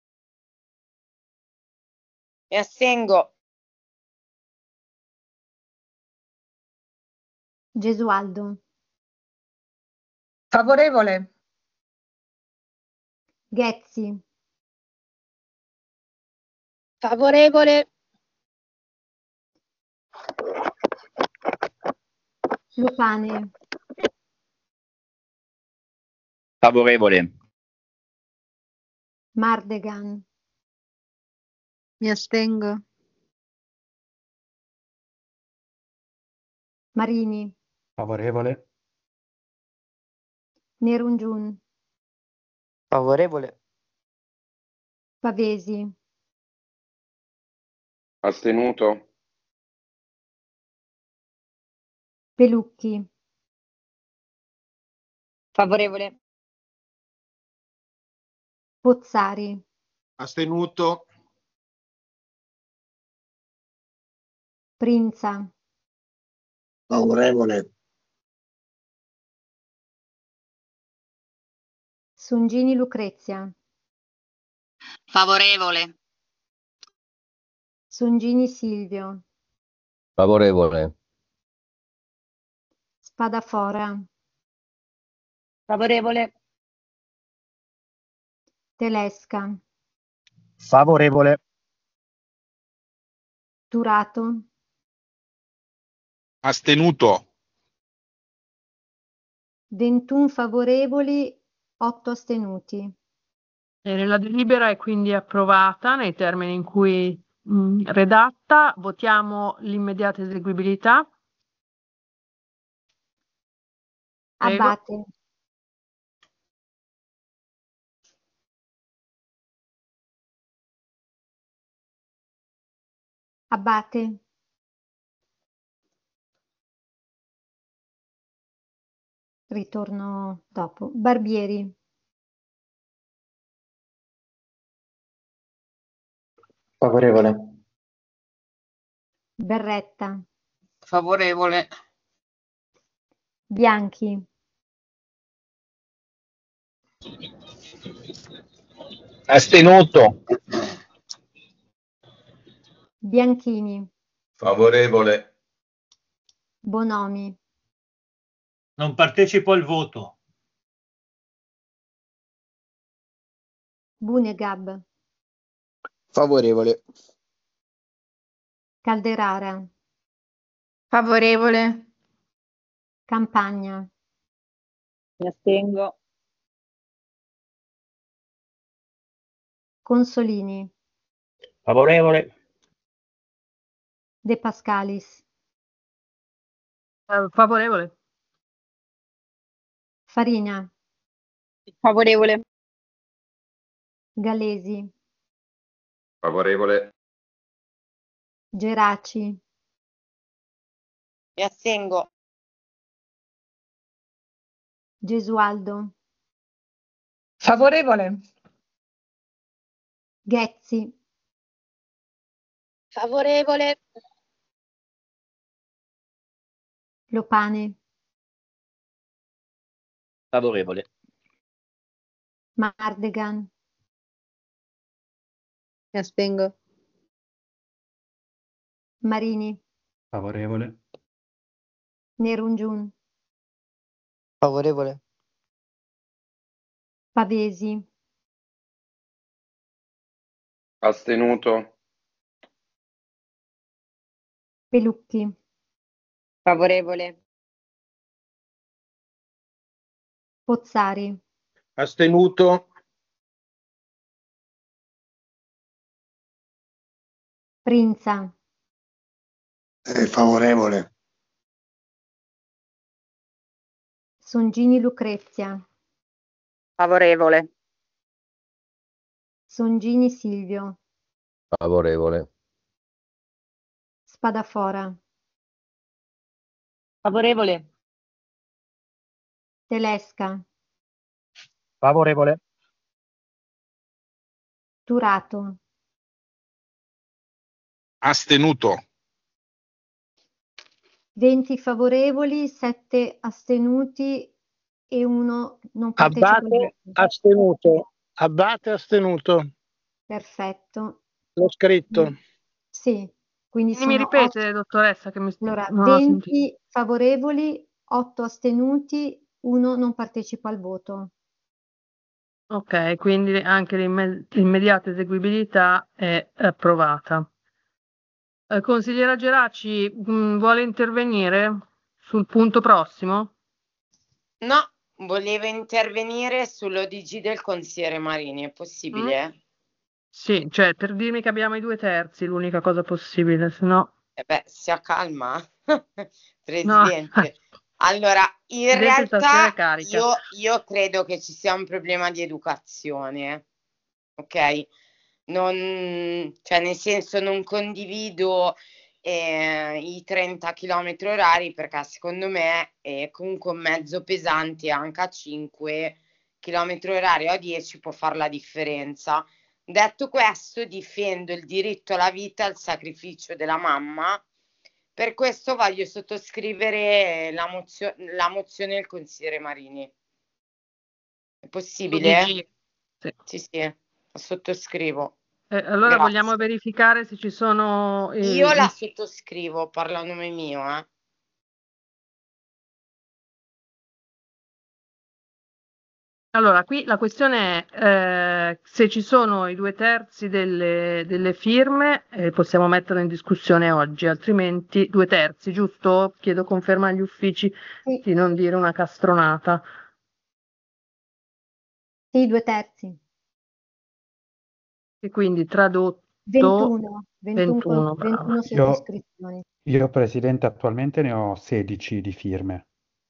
Mi astengo. Gesualdo, Favorevole. Ghezzi, Favorevole. Lopane, Favorevole. Mardegan. Mi astengo. Marini, Favorevole. Nerungiun, Favorevole. Pavesi, Astenuto. Pelucchi, Favorevole. Pozzari, Astenuto. Prinza, Favorevole. Songini Lucrezia, Favorevole. Songini Silvio, Favorevole. Spadafora, Favorevole. Telesca, Favorevole. Turato, Astenuto. 21 favorevoli, 8 astenuti. Bene, la delibera è quindi approvata nei termini in cui redatta. Votiamo l'immediata eseguibilità. Prego. Abate, Abate, ritorno dopo. Barbieri, Favorevole. Berretta, Favorevole. Bianchi, Astenuto. Bianchini, Favorevole. Bonomi, Non partecipo al voto. Bunegab, Favorevole. Calderara, Favorevole. Campagna, Mi astengo. Consolini, Favorevole. De Pascalis, Favorevole. Farina, Favorevole. Galesi, Favorevole. Geraci, Mi astengo. Gesualdo, Favorevole. Ghezzi, Favorevole. Lopane, Favorevole. Mardegan. Mi astengo. Marini, Favorevole. Nerungiun, Favorevole. Pavesi, Astenuto. Pelucchi, Favorevole. Pozzari, Astenuto. Prinza, Favorevole. Songini Lucrezia, Favorevole. Songini Silvio, Favorevole. Spadafora, Favorevole. Telesca, Favorevole. Turato, Astenuto. 20 favorevoli, 7 astenuti e 1 non partecipa al Abbate voto. astenuto. Abbate astenuto. Perfetto. L'ho scritto. Sì, quindi Mi sono ripete, dottoressa, che allora, non ho sentito. 20 favorevoli, 8 astenuti, 1 non partecipa al voto. Ok, quindi anche l'immediata eseguibilità è approvata. Consigliera Geraci, vuole intervenire sul punto prossimo? No, volevo intervenire sull'ODG del consigliere Marini, è possibile? Sì, cioè per dirmi che abbiamo i 2/3, l'unica cosa possibile, se no... Sia calma, No, Presidente. Allora, in Presidente stasera realtà è carica. io credo che ci sia un problema di educazione, ok? Cioè, nel senso, non condivido i 30 km orari perché secondo me comunque un mezzo pesante anche a 5 km orari o a 10 può fare la differenza. Detto questo, difendo il diritto alla vita e al sacrificio della mamma. Per questo voglio sottoscrivere la mozione del consigliere Marini. È possibile? ODG, sì. Sì, la sottoscrivo. Allora Grazie. vogliamo verificare se ci sono... Io la sottoscrivo, parlo a nome mio, Allora, qui la questione è se ci sono i 2/3 delle firme, possiamo metterlo in discussione oggi, altrimenti 2/3, giusto? Chiedo conferma agli uffici di non dire una castronata. Sì, 2/3. E quindi tradotto 21 brava. sottoscrizioni. Io, Presidente, attualmente ne ho 16 di firme.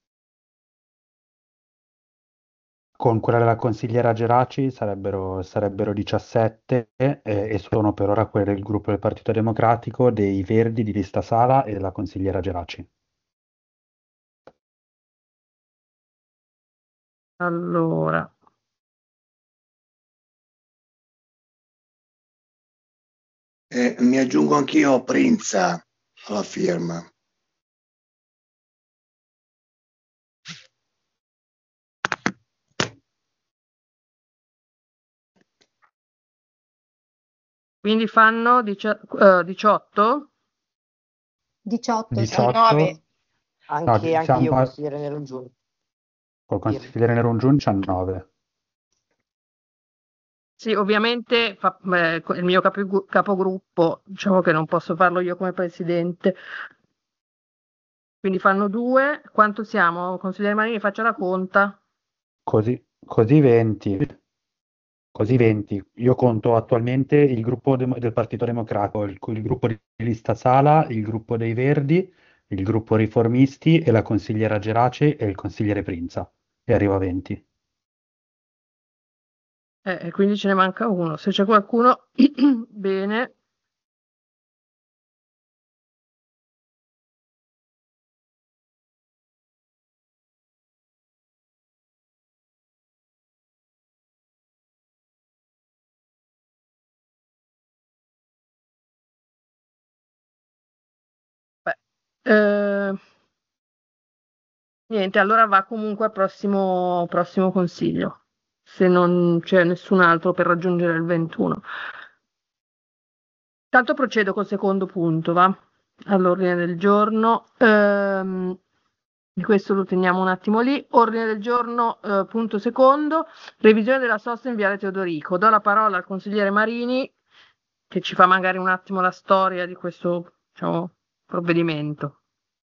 Con quella della consigliera Geraci sarebbero 17 e sono per ora quelle del gruppo del Partito Democratico, dei Verdi di Lista Sala e della consigliera Geraci. Allora, Mi aggiungo anch'io Prinza alla firma. quindi fanno 18? 18, 19. Anche io, siamo consigliere Neronggiuni. col consigliere Neronggiuni 19. Sì, ovviamente il mio capogruppo, diciamo che non posso farlo io come presidente. Quindi fanno 2. Quanto siamo? Consigliere Marini, faccia la conta. Così 20. Così 20. Io conto attualmente il gruppo del Partito Democratico, il gruppo di Lista Sala, il gruppo dei Verdi, il gruppo Riformisti e la consigliera Geraci e il consigliere Prinza. E arrivo a 20. E quindi ce ne manca uno. Se c'è qualcuno, bene. Niente, allora va comunque al prossimo consiglio, se non c'è nessun altro per raggiungere il 21. Tanto procedo col secondo punto, va? All'ordine del giorno. Di questo lo teniamo un attimo lì. Ordine del giorno, punto secondo, revisione della sosta in Viale Teodorico. Do la parola al consigliere Marini, che ci fa magari un attimo la storia di questo, diciamo, provvedimento.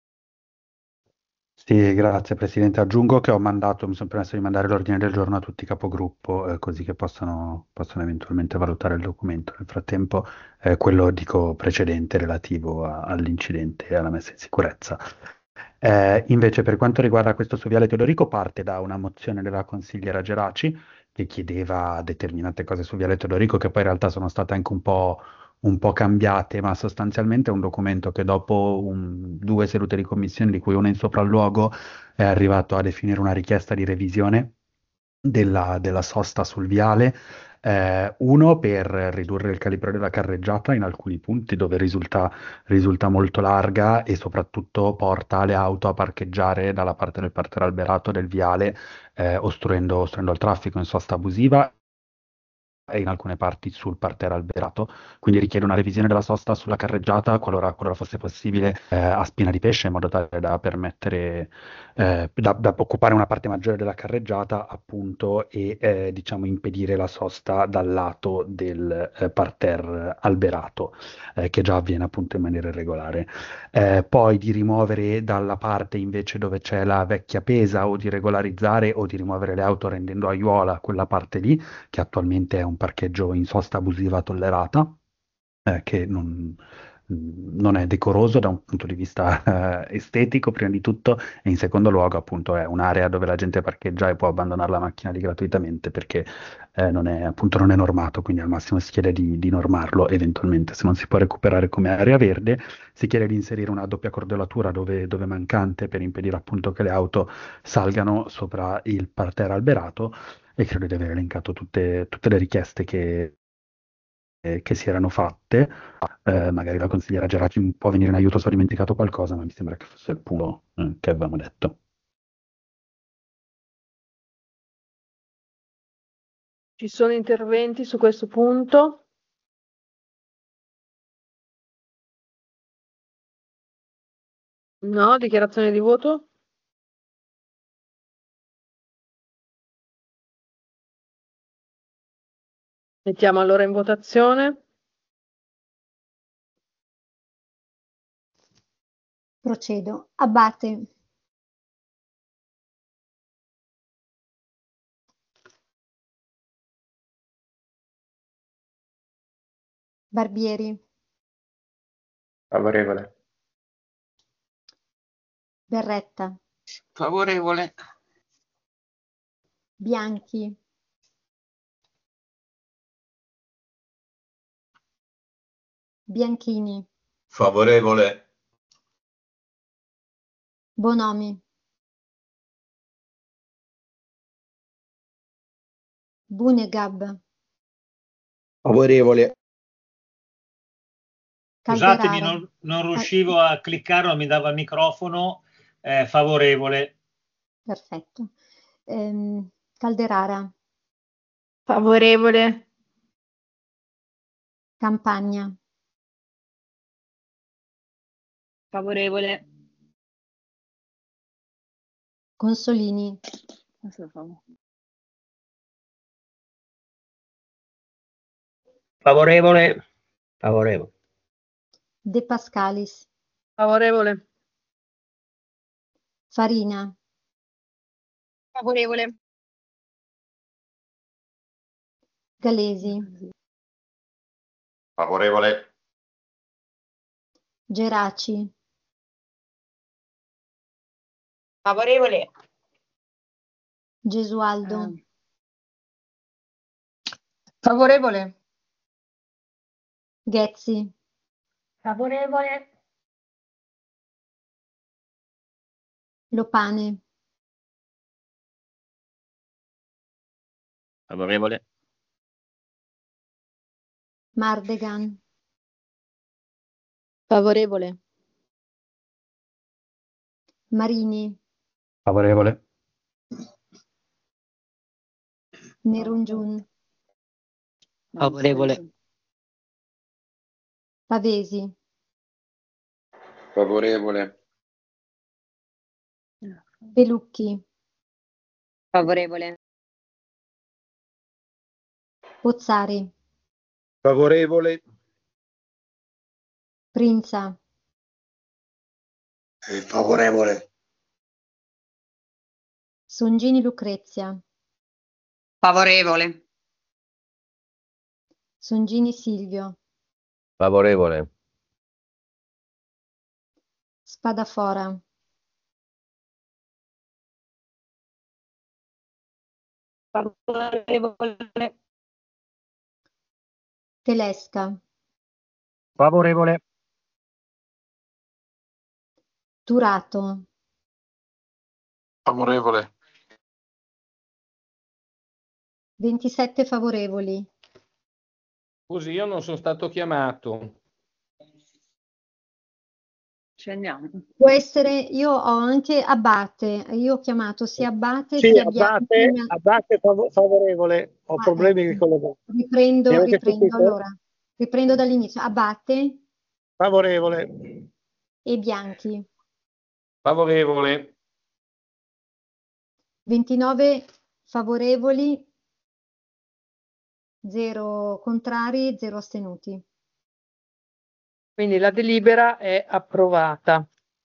Sì, grazie Presidente. Aggiungo che mi sono permesso di mandare l'ordine del giorno a tutti i capogruppo, così che possono eventualmente valutare il documento. Nel frattempo, quello dico precedente relativo all'incidente e alla messa in sicurezza. Invece, per quanto riguarda questo su Viale Teodorico, parte da una mozione della consigliera Geraci che chiedeva determinate cose su Viale Teodorico, che poi in realtà sono state anche un po' cambiate, ma sostanzialmente è un documento che dopo 2 sedute di commissione, di cui una in sopralluogo, è arrivato a definire una richiesta di revisione della sosta sul viale. Uno, per ridurre il calibro della carreggiata in alcuni punti dove risulta molto larga e soprattutto porta le auto a parcheggiare dalla parte del parterre alberato del viale, ostruendo il traffico in sosta abusiva e in alcune parti sul parterre alberato, quindi richiede una revisione della sosta sulla carreggiata qualora fosse possibile a spina di pesce, in modo tale da permettere da occupare una parte maggiore della carreggiata appunto e diciamo impedire la sosta dal lato del parterre alberato, che già avviene appunto in maniera irregolare. Poi di rimuovere dalla parte invece dove c'è la vecchia pesa, o di regolarizzare o di rimuovere le auto rendendo aiuola quella parte lì, che attualmente è un parcheggio in sosta abusiva tollerata, che non è decoroso da un punto di vista estetico, prima di tutto, e in secondo luogo, appunto, è un'area dove la gente parcheggia e può abbandonare la macchina lì gratuitamente perché appunto, non è normato, quindi al massimo si chiede di normarlo. Eventualmente, se non si può recuperare come area verde, si chiede di inserire una doppia cordolatura dove mancante, per impedire appunto che le auto salgano sopra il parterre alberato. E credo di aver elencato tutte le richieste che si erano fatte. Magari la consigliera Geraci può venire in aiuto se ho dimenticato qualcosa, ma mi sembra che fosse il punto che avevamo detto. Ci sono interventi su questo punto? No? Dichiarazione di voto? Mettiamo allora in votazione. Procedo. Abbate. Barbieri. Favorevole. Berretta. Favorevole. Bianchi. Bianchini. Favorevole. Bonomi. Bunegab. Favorevole. Scusatemi, Calderara. non riuscivo a cliccare, non mi dava il microfono. Favorevole. Perfetto. Calderara. Favorevole. Campagna. Favorevole. Consolini. Favorevole. Favorevole. De Pascalis. Favorevole. Farina. Favorevole. Galesi. Favorevole. Geraci. Favorevole. Gesualdo. Favorevole. Ghezzi. Favorevole. Lopane. Favorevole. Mardegan. Favorevole. Marini. Favorevole. Nerungiun. Favorevole. Pavesi. Favorevole. Pelucchi. Favorevole. Pozzari. Favorevole. Prinza. Favorevole. Songini Lucrezia, Favorevole. Songini Silvio, Favorevole. Spadafora, Favorevole. Telesca, Favorevole. Turato, Favorevole. 27 favorevoli. Scusi, io non sono stato chiamato. Ci andiamo. Può essere, io ho anche Abate, io ho chiamato sia Abate Sì, sia Bianchi. Abate favorevole. Ho problemi di collegamento. Mi avete sentito? Allora, riprendo dall'inizio. Abate Favorevole. e Bianchi. Favorevole. 29 favorevoli, 0 contrari, 0 astenuti. Quindi la delibera è approvata.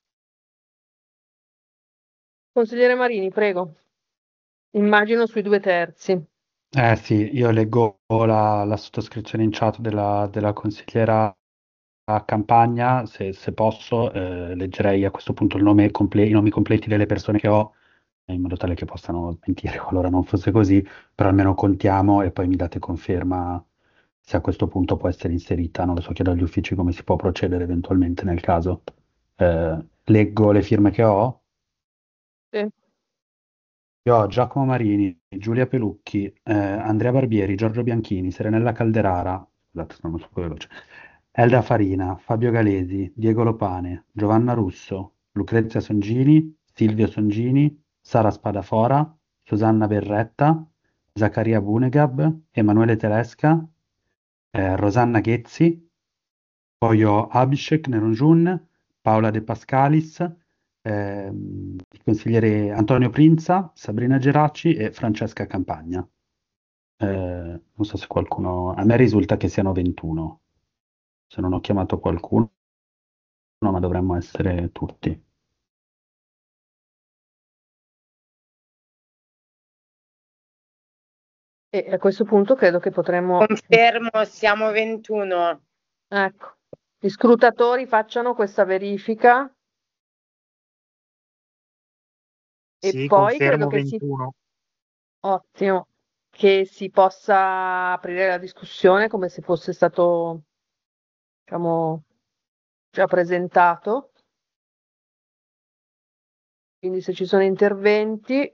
Consigliere Marini, prego. Immagino sui 2/3. Sì, io leggo la sottoscrizione in chat della consigliera a Campagna, se posso, leggerei a questo punto i nomi completi delle persone che ho, in modo tale che possano mentire qualora non fosse così, però almeno contiamo e poi mi date conferma se a questo punto può essere inserita, non lo so, chiedo agli uffici come si può procedere eventualmente nel caso. Leggo le firme che ho. Sì. Io ho Giacomo Marini, Giulia Pelucchi, Andrea Barbieri, Giorgio Bianchini, Serenella Calderara, scusate, sono troppo veloce, Elda Farina, Fabio Galesi, Diego Lopane, Giovanna Russo, Lucrezia Songini, Silvio Songini, Sara Spadafora, Susanna Berretta, Zaccaria Bunegab, Emanuele Telesca, Rosanna Ghezzi, poi ho Abhishek Neronjun, Paola De Pascalis, il consigliere Antonio Prinza, Sabrina Geraci e Francesca Campagna. Non so se qualcuno... A me risulta che siano 21. Se non ho chiamato qualcuno, ma dovremmo essere tutti. E a questo punto credo che potremmo... Confermo, siamo 21. Ecco, gli scrutatori facciano questa verifica e Sì, poi credo confermo che 21. Ottimo, che si possa aprire la discussione come se fosse stato, diciamo, già presentato. Quindi se ci sono interventi...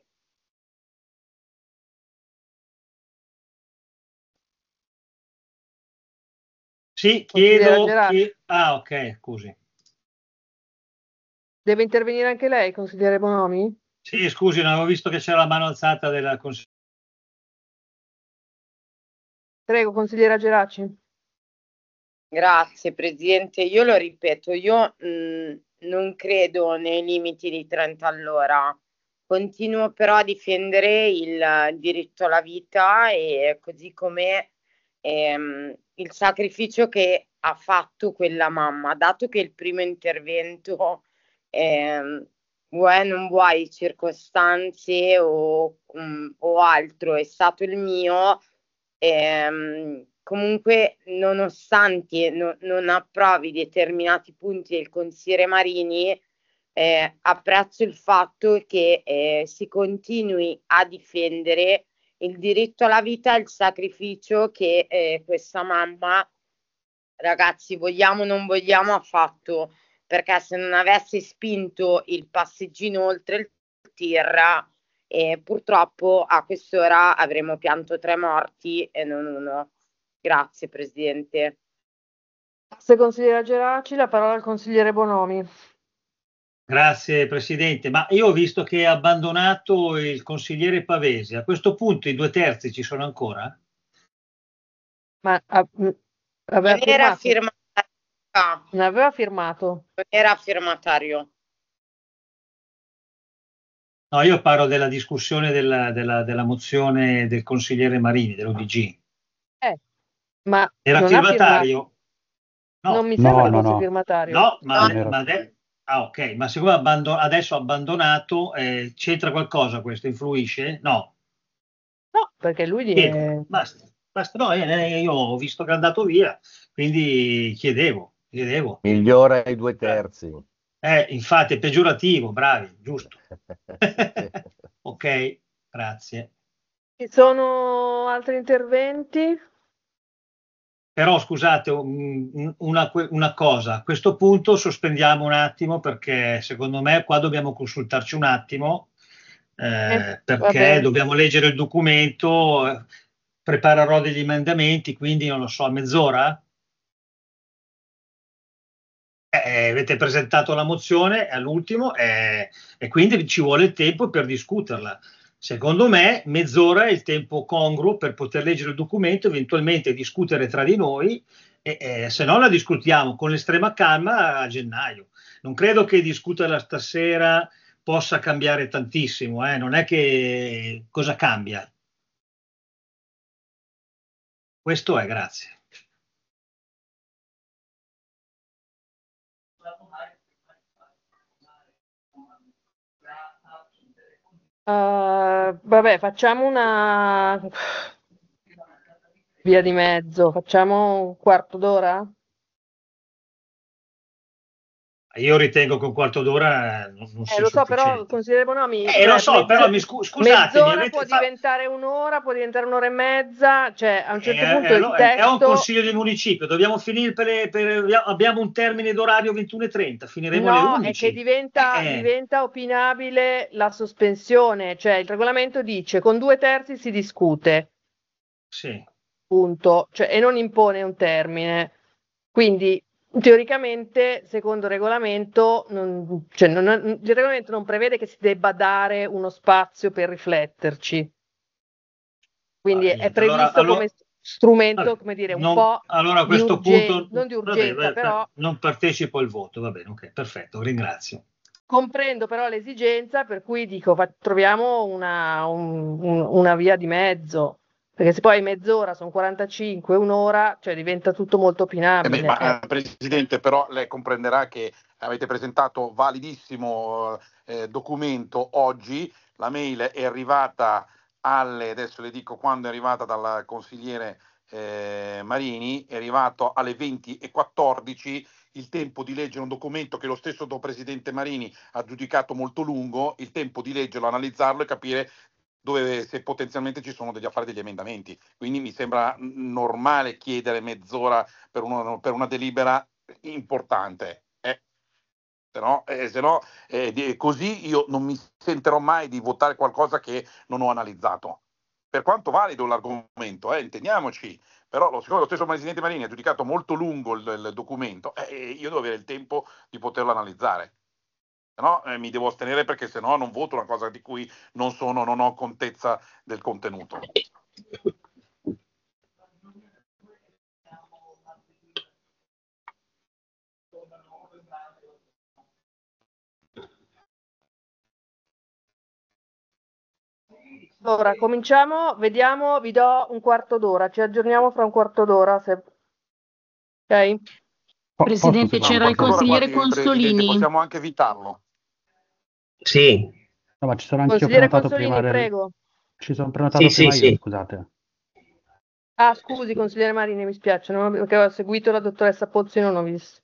Sì, Consigliera chiedo Gerardi. che... Ah, ok, scusi. Deve intervenire anche lei, consigliere Bonomi? Sì, scusi, non avevo visto che c'era la mano alzata della consigliera. Prego, consigliera Geraci. Grazie Presidente, io lo ripeto, io non credo nei limiti di 30 all'ora, continuo però a difendere il diritto alla vita e così come il sacrificio che ha fatto quella mamma, dato che il primo intervento, vuoi non vuoi, circostanze o altro, è stato il mio. Comunque, nonostante non approvi determinati punti del consigliere Marini, apprezzo il fatto che si continui a difendere il diritto alla vita e il sacrificio che questa mamma, ragazzi, vogliamo o non vogliamo, ha fatto, perché se non avesse spinto il passeggino oltre il tir, purtroppo a quest'ora avremmo pianto 3 morti e non 1. Grazie Presidente. Grazie consigliera Geraci, la parola al consigliere Bonomi. Grazie Presidente, ma io ho visto che ha abbandonato il consigliere Pavesi. A questo punto i 2/3 ci sono ancora? Ma Non era firmatario. Non aveva firmato. Non era firmatario. No, io parlo della discussione della mozione del consigliere Marini, dell'ODG. Ma Era non firmatario? No. Non mi No, sembra che no, fosse no. firmatario. No, Non era- Ah, ok, ma siccome adesso ha abbandonato, c'entra qualcosa questo? Influisce? No. No, perché lui Chiedo, basta. No, io ho visto che è andato via, quindi chiedevo. Migliora ai 2/3. Infatti è peggiorativo, bravi, giusto. Ok, grazie. Ci sono altri interventi? Però scusate, una cosa, a questo punto sospendiamo un attimo perché secondo me qua dobbiamo consultarci un attimo Va perché bene. dobbiamo leggere il documento, preparerò degli emendamenti, quindi non lo so, mezz'ora? Avete presentato la mozione all'ultimo e quindi ci vuole il tempo per discuterla. Secondo me mezz'ora è il tempo congruo per poter leggere il documento, eventualmente discutere tra di noi e se no la discutiamo con estrema calma a gennaio. Non credo che discuterla stasera possa cambiare tantissimo, non è che cosa cambia. Questo è, grazie. Vabbè, facciamo una via di mezzo, facciamo un quarto d'ora? Io ritengo che un quarto d'ora non sia Lo so, però sufficiente. consigliere Bonomi, Lo so, però scusatemi, mezz'ora può diventare un'ora, può diventare un'ora e mezza, cioè a un certo punto il è un testo... consiglio di municipio, dobbiamo finire abbiamo un termine d'orario 21:30, finiremo alle No, 11. è che diventa opinabile la sospensione, cioè il regolamento dice con 2/3 si discute, Sì. punto, cioè, e non impone un termine. Quindi teoricamente, secondo il regolamento, il regolamento non prevede che si debba dare uno spazio per rifletterci. Quindi è previsto come strumento, come dire, un po' allora a di questo punto non di urgenza, però non partecipo al voto, va bene, ok, perfetto, ringrazio. comprendo però l'esigenza, per cui dico troviamo una via di mezzo. Perché se poi mezz'ora sono 45, un'ora, cioè diventa tutto molto opinabile. Presidente, però lei comprenderà che avete presentato validissimo documento oggi, la mail è arrivata adesso le dico quando è arrivata dal consigliere Marini, è arrivato alle 20:14, il tempo di leggere un documento che lo stesso presidente Marini ha giudicato molto lungo, il tempo di leggerlo, analizzarlo e capire se potenzialmente ci sono degli affari, degli emendamenti. Quindi mi sembra normale chiedere mezz'ora per una delibera importante. Se no, così io non mi sentirò mai di votare qualcosa che non ho analizzato. Per quanto valido l'argomento, intendiamoci, però siccome lo stesso presidente Marini ha giudicato molto lungo il documento, io devo avere il tempo di poterlo analizzare. No, mi devo astenere perché sennò non voto una cosa di cui non ho contezza del contenuto. Allora, cominciamo, vediamo, vi do un quarto d'ora, ci aggiorniamo fra un quarto d'ora. Ok? Presidente, c'era il consigliere Consolini. Possiamo anche evitarlo. Sì. No, ma ci sono anch'io Consigliere prenotato Consolini, prima prego. Ci sono prenotato prima io, scusate. Ah, scusi, consigliere Marini, mi spiace, perché ho seguito la dottoressa Pozzi e non ho visto.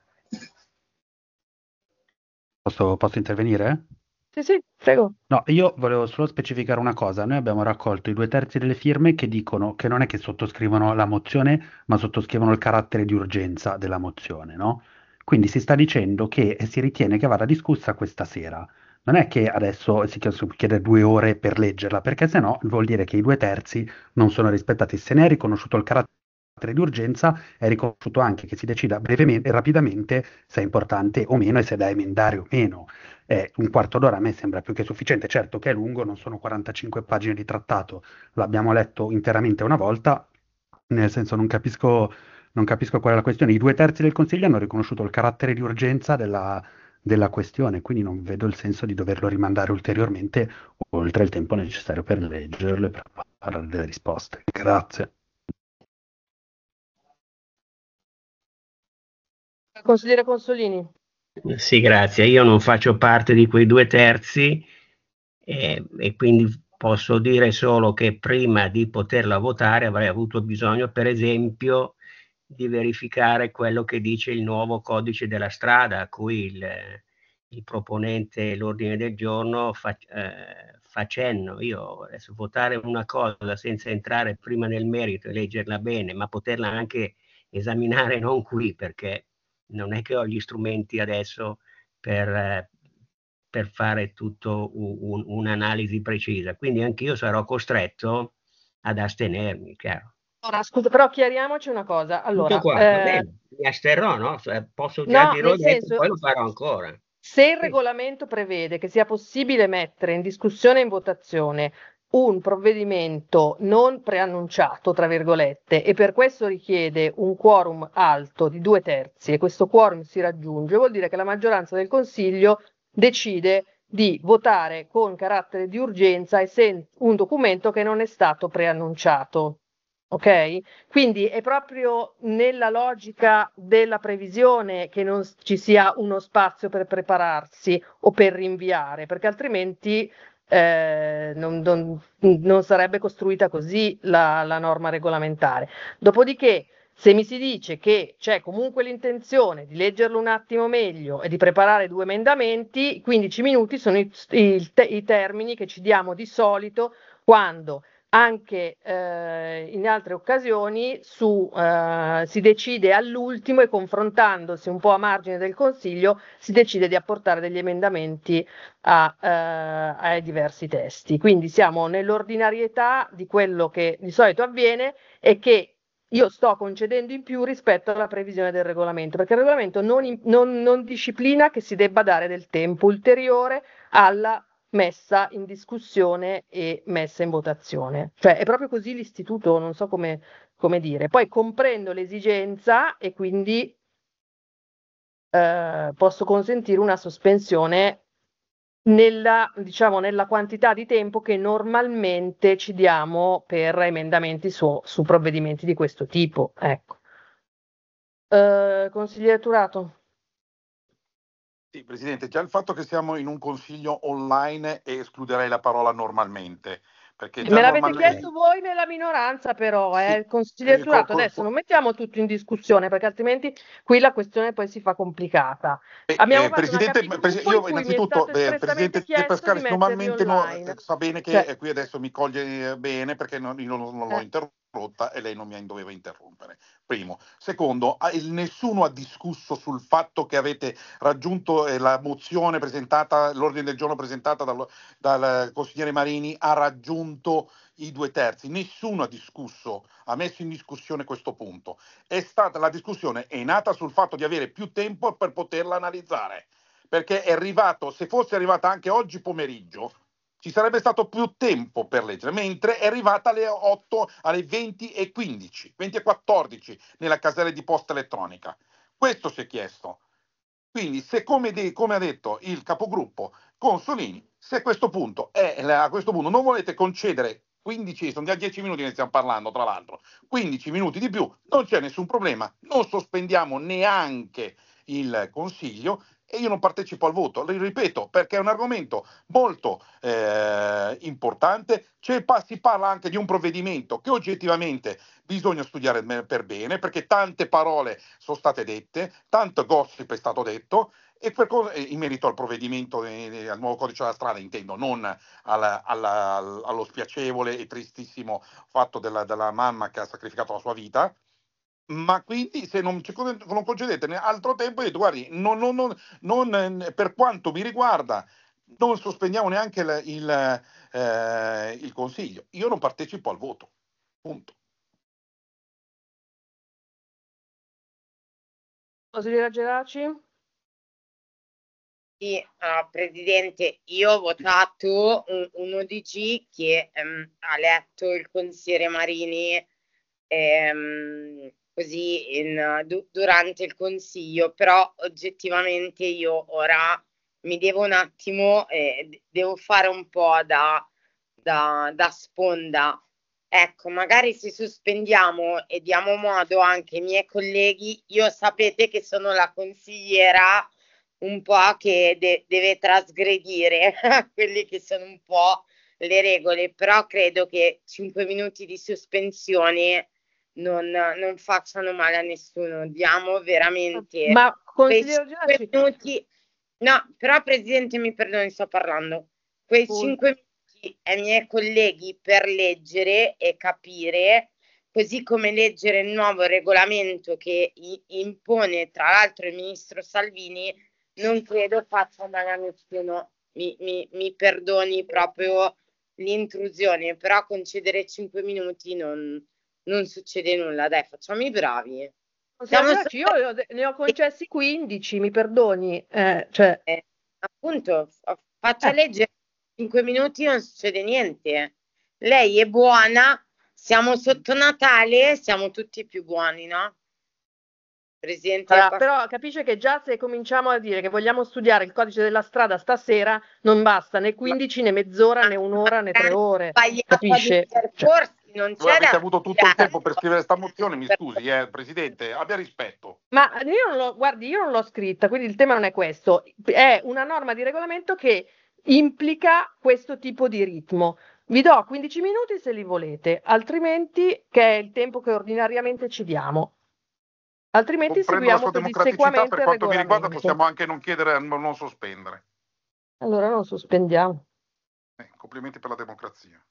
Posso intervenire? Sì, prego. No, io volevo solo specificare una cosa. Noi abbiamo raccolto i 2/3 delle firme che dicono che non è che sottoscrivono la mozione, ma sottoscrivono il carattere di urgenza della mozione, no? Quindi si sta dicendo che si ritiene che vada discussa questa sera. Non è che adesso si chiede 2 ore per leggerla, perché sennò vuol dire che i 2/3 non sono rispettati. Se ne è riconosciuto il carattere di urgenza, è riconosciuto anche che si decida brevemente e rapidamente se è importante o meno e se è da emendare o meno. Un quarto d'ora a me sembra più che sufficiente, certo che è lungo, non sono 45 pagine di trattato, l'abbiamo letto interamente una volta, nel senso non capisco qual è la questione. I 2/3 del Consiglio hanno riconosciuto il carattere di urgenza della questione, quindi non vedo il senso di doverlo rimandare ulteriormente oltre il tempo necessario per leggerlo e preparare delle risposte. Grazie. Consigliere Consolini. Sì, grazie. Io non faccio parte di quei 2/3 e quindi posso dire solo che prima di poterla votare avrei avuto bisogno, per esempio, di verificare quello che dice il nuovo codice della strada, a cui il proponente l'ordine del giorno fa cenno. Io adesso votare una cosa senza entrare prima nel merito e leggerla bene, ma poterla anche esaminare non qui, perché non è che ho gli strumenti adesso per fare tutto un'analisi precisa. Quindi anch'io sarò costretto ad astenermi, chiaro. Ora, scusa, però chiariamoci una cosa. Tutto Allora, qua, va bene, mi asterrò, no? Posso già no, dirlo nel adesso, senso, poi lo farò ancora. se il regolamento prevede che sia possibile mettere in discussione e in votazione un provvedimento non preannunciato, tra virgolette, e per questo richiede un quorum alto di 2/3 e questo quorum si raggiunge, vuol dire che la maggioranza del Consiglio decide di votare con carattere di urgenza un documento che non è stato preannunciato. Ok? Quindi è proprio nella logica della previsione che non ci sia uno spazio per prepararsi o per rinviare, perché altrimenti non sarebbe costruita così la norma regolamentare. Dopodiché, se mi si dice che c'è comunque l'intenzione di leggerlo un attimo meglio e di preparare 2 emendamenti, 15 minuti sono i termini che ci diamo di solito quando anche in altre occasioni si decide all'ultimo e confrontandosi un po' a margine del Consiglio si decide di apportare degli emendamenti ai diversi testi. Quindi siamo nell'ordinarietà di quello che di solito avviene e che io sto concedendo in più rispetto alla previsione del regolamento, perché il regolamento non disciplina che si debba dare del tempo ulteriore alla messa in discussione e messa in votazione. Cioè è proprio così l'istituto, non so come dire. Poi comprendo l'esigenza e quindi posso consentire una sospensione diciamo, nella quantità di tempo che normalmente ci diamo per emendamenti su provvedimenti di questo tipo. Ecco. Consigliere Turato. Sì, Presidente, già il fatto che siamo in un consiglio online escluderei la parola normalmente, perché già Me l'avete normalmente... chiesto voi nella minoranza, però, il consigliere co- Turato. co- Adesso non mettiamo tutto in discussione, perché altrimenti qui la questione poi si fa complicata. Abbiamo fatto una Presidente, capigruppo in io cui mi è innanzitutto, stato espressamente Presidente De chiesto di Pascalis, mettervi normalmente online. sa bene che Cioè, qui adesso mi coglie bene perché io non l'ho interrotta e lei non mi doveva interrompere. Primo. Secondo, nessuno ha discusso sul fatto che avete raggiunto la mozione presentata, l'ordine del giorno presentata dal consigliere Marini ha raggiunto i 2/3. Nessuno ha discusso, ha messo in discussione questo punto. La discussione è nata sul fatto di avere più tempo per poterla analizzare, perché è arrivato, se fosse arrivata anche oggi pomeriggio, ci sarebbe stato più tempo per leggere, mentre è arrivata alle 8, alle 20:15, 20:14 nella casella di posta elettronica. Questo si è chiesto. Quindi, se come ha detto il capogruppo Consolini, se a questo punto non volete concedere 15, sono già 10 minuti che ne stiamo parlando, tra l'altro, 15 minuti di più, non c'è nessun problema, non sospendiamo neanche il Consiglio e io non partecipo al voto, lo ripeto, perché è un argomento molto importante, si parla anche di un provvedimento che oggettivamente bisogna studiare per bene, perché tante parole sono state dette, tanto gossip è stato detto, e in merito al provvedimento, al nuovo codice della strada, intendo, non allo spiacevole e tristissimo fatto della mamma che ha sacrificato la sua vita. Ma quindi se non concedete altro tempo, io detto, guardi, per quanto mi riguarda, non sospendiamo neanche il Consiglio. Io non partecipo al voto. Punto. Consigliera Geraci? Sì, Presidente, io ho votato un ODG che ha letto il consigliere Marini così durante il consiglio, però oggettivamente io ora mi devo un attimo, devo fare un po' da sponda. Ecco, magari se sospendiamo e diamo modo anche ai miei colleghi, io sapete che sono la consigliera un po' che deve trasgredire quelli che sono un po' le regole, però credo che 5 minuti di sospensione non facciano male a nessuno. Diamo veramente Ma quei consigliere 5 Giorgi, minuti. No, però Presidente mi perdoni, sto parlando. Quei scusa. 5 minuti ai miei colleghi per leggere e capire, così come leggere il nuovo regolamento che impone tra l'altro il ministro Salvini, non credo faccia male a nessuno. Mi perdoni proprio l'intrusione, però concedere 5 minuti non succede nulla. Dai, facciamo i bravi. Consigliere Siamo Giorgi, io ne ho concessi 15, mi perdoni. Cioè, appunto, faccia leggere 5 minuti, non succede niente. Lei è buona, siamo sotto Natale, siamo tutti più buoni, no? Presidente, allora, però capisce che già se cominciamo a dire che vogliamo studiare il codice della strada stasera, non basta né 15 né mezz'ora né un'ora né 3 ore. Capisce? Non Voi avete avuto tutto il tempo per scrivere sta mozione, mi scusi, Presidente, abbia rispetto. Ma io non l'ho scritta, quindi il tema non è questo. È una norma di regolamento che implica questo tipo di ritmo. Vi do 15 minuti se li volete, altrimenti, che è il tempo che ordinariamente ci diamo. Altrimenti Comprendo la seguiamo sua pedissequamente democraticità, per il quanto mi riguarda regolamento. possiamo anche non chiedere, non sospendere. Allora non sospendiamo. Complimenti per la democrazia.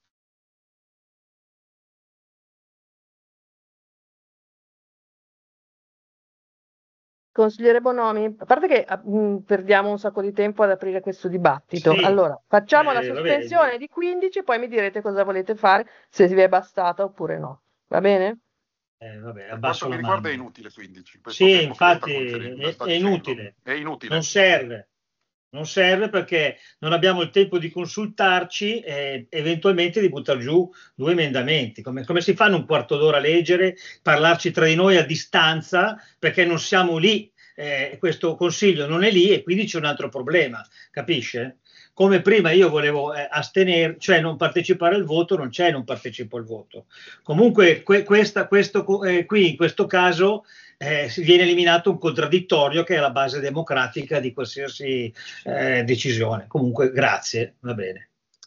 Consigliere Bonomi, a parte che perdiamo un sacco di tempo ad aprire questo dibattito. Sì, Allora, facciamo la vabbè, sospensione di 15, poi mi direte cosa volete fare, se vi è bastata oppure no. Va bene? Vabbè, Per abbasso quanto mi la riguarda è mano. inutile 15. Questo Sì, tempo che infatti sta concedendo, sta è dicendo. inutile. È inutile. Non serve. Non serve perché non abbiamo il tempo di consultarci e eventualmente di buttare giù 2 emendamenti. Come si fanno un quarto d'ora a leggere, parlarci tra di noi a distanza perché non siamo lì, questo consiglio non è lì e quindi c'è un altro problema, capisce? Come prima io volevo astenere, cioè non partecipare al voto, non c'è non partecipo al voto. Comunque questo qui in questo caso viene eliminato un contraddittorio che è la base democratica di qualsiasi decisione. Comunque, grazie, va bene.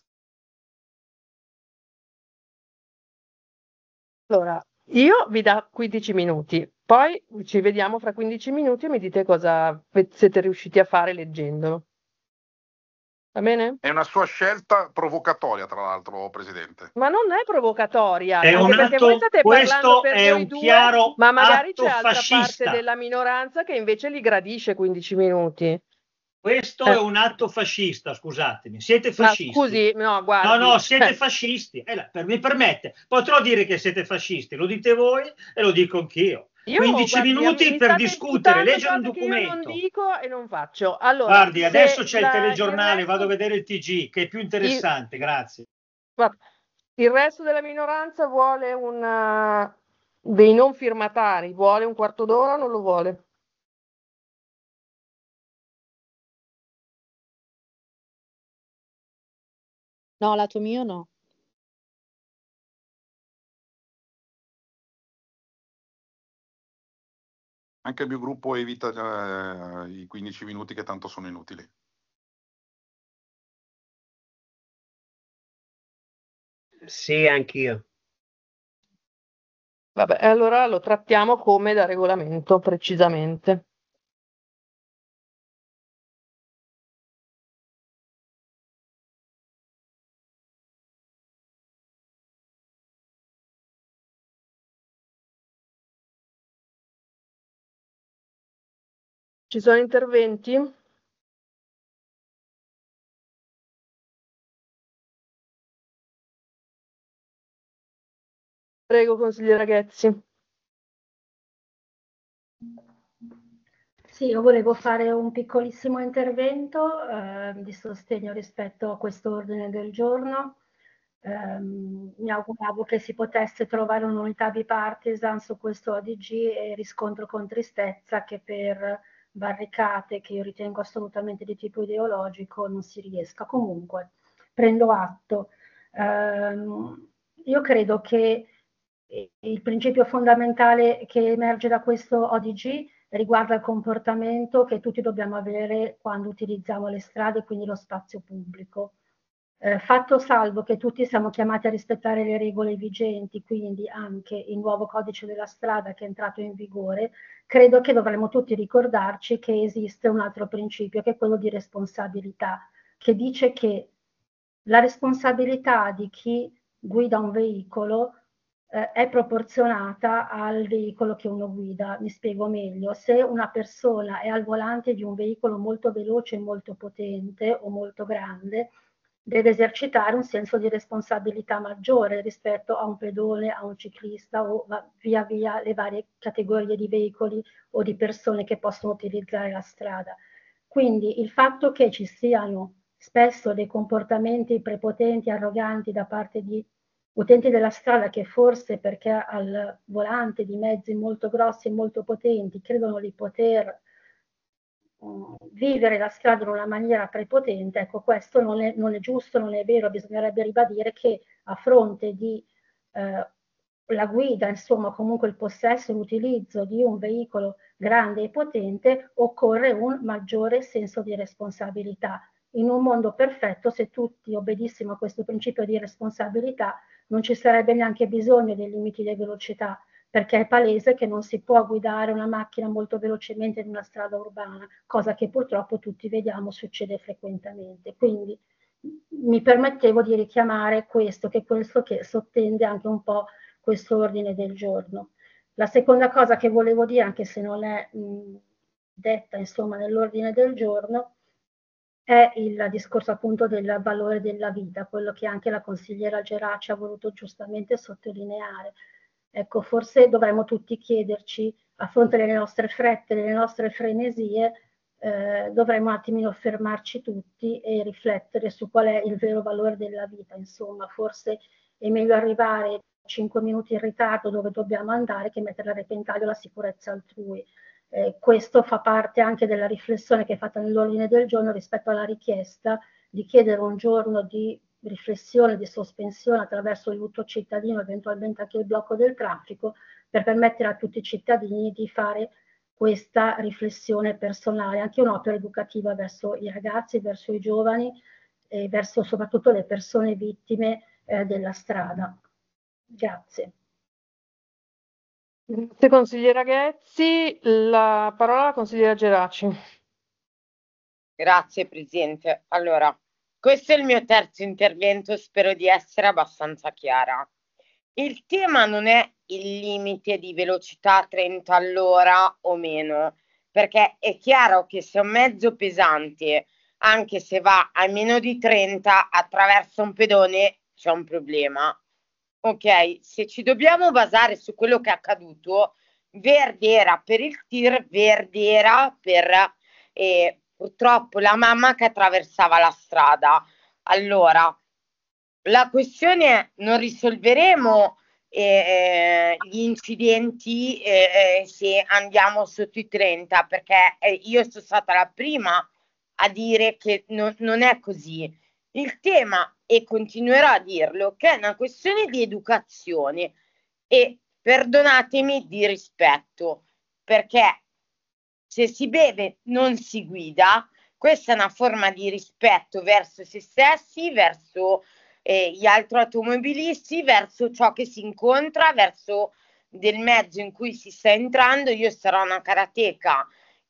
Allora, io vi do 15 minuti, poi ci vediamo fra 15 minuti e mi dite cosa siete riusciti a fare leggendolo. Va bene? È una sua scelta provocatoria, tra l'altro, Presidente. Ma non è provocatoria, È anche un perché atto, voi state parlando questo per è voi un due, chiaro ma magari atto c'è altra fascista. parte della minoranza che invece li gradisce 15 minuti. Questo è un atto fascista, scusatemi, siete fascisti. Scusi, no, guardi. No, siete fascisti. Mi permette, potrò dire che siete fascisti, lo dite voi e lo dico anch'io. 15 minuti per discutere, leggere un documento. Io non dico e non faccio. Allora, guardi, adesso c'è il telegiornale, vado a vedere il TG, che è più interessante, grazie. Il resto della minoranza vuole dei non firmatari, vuole un quarto d'ora o non lo vuole? No, lato mio no. Anche il mio gruppo evita i 15 minuti che tanto sono inutili. Sì, anch'io. Vabbè, allora lo trattiamo come da regolamento, precisamente. Ci sono interventi? Prego, consigliere Ghezzi. Sì, io volevo fare un piccolissimo intervento di sostegno rispetto a questo ordine del giorno. Mi auguravo che si potesse trovare un'unità bipartisan su questo ODG e riscontro con tristezza che per barricate che io ritengo assolutamente di tipo ideologico non si riesca. Comunque, prendo atto. Io credo che il principio fondamentale che emerge da questo ODG riguarda il comportamento che tutti dobbiamo avere quando utilizziamo le strade, quindi lo spazio pubblico. Fatto salvo che tutti siamo chiamati a rispettare le regole vigenti, quindi anche il nuovo codice della strada che è entrato in vigore, credo che dovremmo tutti ricordarci che esiste un altro principio, che è quello di responsabilità, che dice che la responsabilità di chi guida un veicolo è proporzionata al veicolo che uno guida. Mi spiego meglio. Se una persona è al volante di un veicolo molto veloce, molto potente o molto grande, deve esercitare un senso di responsabilità maggiore rispetto a un pedone, a un ciclista o via via le varie categorie di veicoli o di persone che possono utilizzare la strada. Quindi il fatto che ci siano spesso dei comportamenti prepotenti, arroganti da parte di utenti della strada che forse perché al volante di mezzi molto grossi e molto potenti credono di poter vivere la strada in una maniera prepotente, ecco, questo non è giusto, non è vero, bisognerebbe ribadire che a fronte di la guida, insomma, comunque il possesso e l'utilizzo di un veicolo grande e potente, occorre un maggiore senso di responsabilità. In un mondo perfetto, se tutti obbedissimo a questo principio di responsabilità, non ci sarebbe neanche bisogno dei limiti di velocità, perché è palese che non si può guidare una macchina molto velocemente in una strada urbana, cosa che purtroppo tutti vediamo succede frequentemente. Quindi mi permettevo di richiamare questo che sottende anche un po' questo ordine del giorno. La seconda cosa che volevo dire, anche se non è detta insomma nell'ordine del giorno, è il discorso appunto del valore della vita, quello che anche la consigliera Geraci ha voluto giustamente sottolineare. Ecco, forse dovremmo tutti chiederci, a fronte delle nostre frette, delle nostre frenesie, dovremmo un attimino fermarci tutti e riflettere su qual è il vero valore della vita. Insomma, forse è meglio arrivare 5 minuti in ritardo dove dobbiamo andare che mettere a repentaglio la sicurezza altrui. Questo fa parte anche della riflessione che è fatta nell'ordine del giorno rispetto alla richiesta di chiedere un giorno di riflessione, di sospensione attraverso il lutto cittadino, eventualmente anche il blocco del traffico, per permettere a tutti i cittadini di fare questa riflessione personale, anche un'opera educativa verso i ragazzi, verso i giovani e verso soprattutto le persone vittime della strada. Grazie. Grazie consigliera Ghezzi, la parola alla consigliera Geraci. Grazie Presidente. Allora, questo è il mio terzo intervento, spero di essere abbastanza chiara. Il tema non è il limite di velocità 30 all'ora o meno, perché è chiaro che se un mezzo pesante, anche se va a meno di 30, attraverso un pedone, c'è un problema. Ok, se ci dobbiamo basare su quello che è accaduto, verde era per il tir, verde era per purtroppo la mamma che attraversava la strada. Allora, la questione è, non risolveremo gli incidenti se andiamo sotto i 30, perché io sono stata la prima a dire che non è così. Il tema, e continuerò a dirlo, che è una questione di educazione e, perdonatemi, di rispetto, perché se si beve non si guida. Questa è una forma di rispetto verso se stessi, verso gli altri automobilisti, verso ciò che si incontra, verso del mezzo in cui si sta entrando. Io sarò una karateka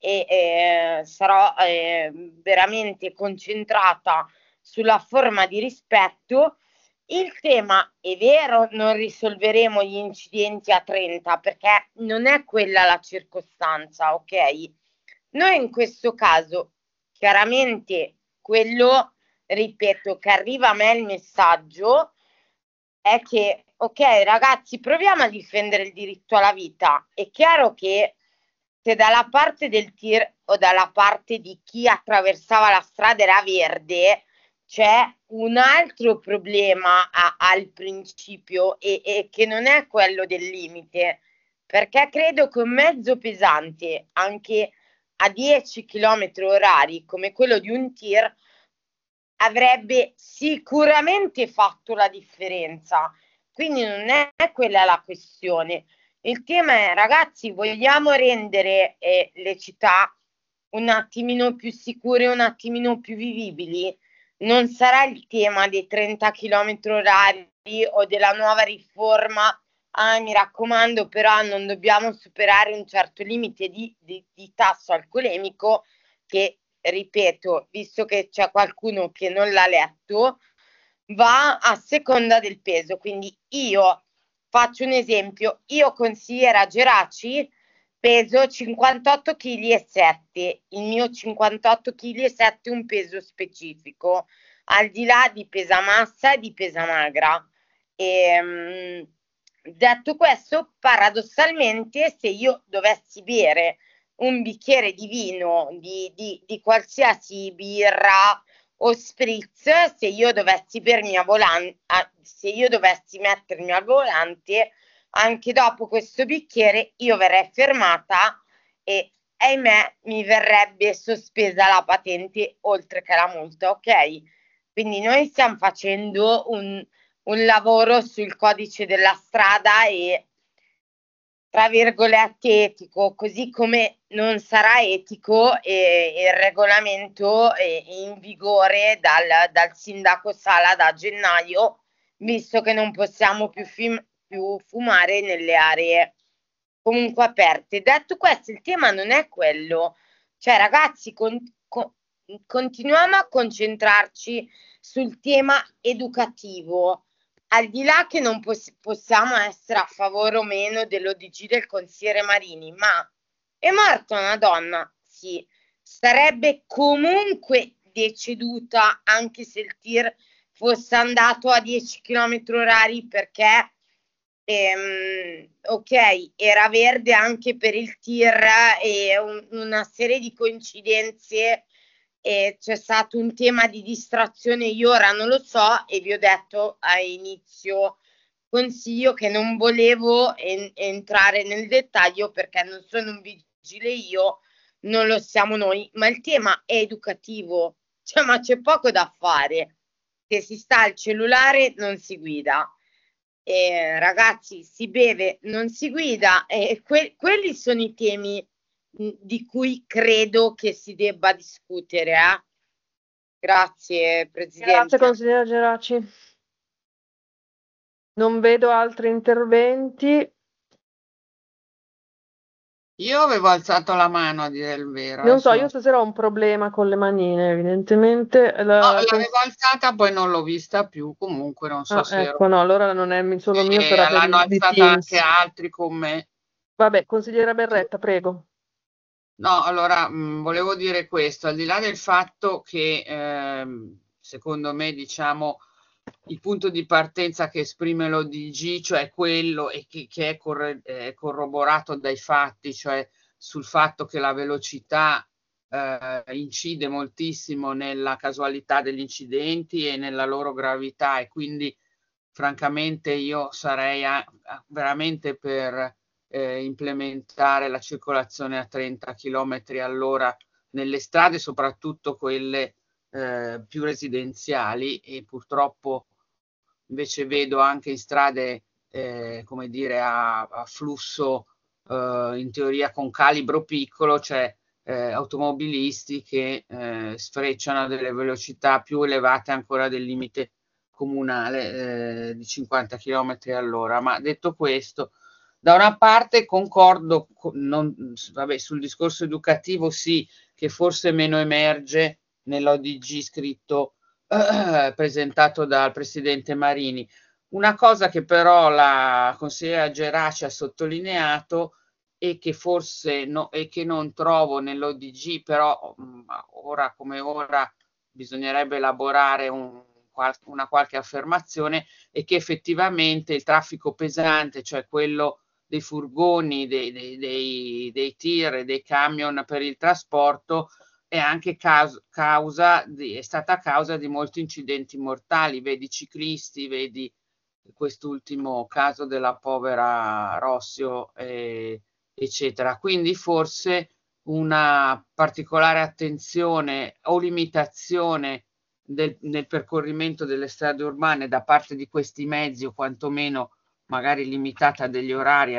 e sarò veramente concentrata sulla forma di rispetto. Il tema è vero, non risolveremo gli incidenti a 30 perché non è quella la circostanza, ok? Noi in questo caso, chiaramente quello, ripeto, che arriva a me il messaggio è che, ok ragazzi, proviamo a difendere il diritto alla vita. È chiaro che se dalla parte del tir o dalla parte di chi attraversava la strada era verde, c'è un altro problema al principio e che non è quello del limite, perché credo che un mezzo pesante anche a 10 km orari come quello di un tir avrebbe sicuramente fatto la differenza. Quindi non è quella la questione. Il tema è, ragazzi, vogliamo rendere le città un attimino più sicure, un attimino più vivibili? Non sarà il tema dei 30 km orari o della nuova riforma. Mi raccomando, però non dobbiamo superare un certo limite di tasso alcolemico che, ripeto, visto che c'è qualcuno che non l'ha letto, va a seconda del peso. Quindi io faccio un esempio, io consigliera Geraci peso 58,7 kg, il mio 58,7 kg è un peso specifico, al di là di pesa massa e di pesa magra. Detto questo, paradossalmente, se io dovessi bere un bicchiere di vino, di qualsiasi birra o spritz, se io dovessi se io dovessi mettermi al volante, anche dopo questo bicchiere io verrei fermata e ahimè mi verrebbe sospesa la patente oltre che la multa, ok? Quindi noi stiamo facendo un lavoro sul codice della strada e, tra virgolette, etico, così come non sarà etico il regolamento in vigore dal sindaco Sala da gennaio, visto che non possiamo più fumare nelle aree comunque aperte. Detto questo, il tema non è quello, cioè ragazzi, continuiamo a concentrarci sul tema educativo, al di là che non possiamo essere a favore o meno dell'ODG del consigliere Marini, ma è morta una donna, sì, sarebbe comunque deceduta anche se il tir fosse andato a 10 km orari, perché ok, era verde anche per il tir e una serie di coincidenze, c'è stato un tema di distrazione, io ora non lo so e vi ho detto a inizio consiglio che non volevo entrare nel dettaglio perché non sono un vigile io, non lo siamo noi, ma il tema è educativo, cioè ma c'è poco da fare, se si sta al cellulare non si guida. Ragazzi, si beve, non si guida, e quelli sono i temi di cui credo che si debba discutere. Grazie, Presidente. Grazie, consigliera Geraci. Non vedo altri interventi. Io avevo alzato la mano, a dire il vero. Non so, io stasera ho un problema con le manine, evidentemente. L'avevo alzata, poi non l'ho vista più, comunque non so se ecco, no, allora non è solo mio, sarà l'hanno di alzata Teams. anche altri con me. Vabbè, consigliera Berretta, prego. No, allora volevo dire questo, al di là del fatto che secondo me, diciamo, il punto di partenza che esprime l'ODG, cioè quello e che è corroborato dai fatti, cioè sul fatto che la velocità incide moltissimo nella casualità degli incidenti e nella loro gravità, e quindi francamente io sarei veramente per implementare la circolazione a 30 km all'ora nelle strade, soprattutto quelle più residenziali, e purtroppo invece vedo anche in strade come dire a flusso in teoria con calibro piccolo, cioè automobilisti che sfrecciano a delle velocità più elevate ancora del limite comunale di 50 km all'ora. Ma detto questo, da una parte concordo sul discorso educativo, sì, che forse meno emerge nell'ODG scritto presentato dal Presidente Marini. Una cosa che però la consigliera Geraci ha sottolineato e che forse e che non trovo nell'ODG, però ora come ora bisognerebbe elaborare una qualche affermazione, è che effettivamente il traffico pesante, cioè quello dei furgoni, dei tir e dei camion per il trasporto, è anche è stata causa di molti incidenti mortali, vedi ciclisti, vedi quest'ultimo caso della povera Rossio, eccetera. Quindi forse una particolare attenzione o limitazione nel percorrimento delle strade urbane da parte di questi mezzi, o quantomeno magari limitata a degli orari, a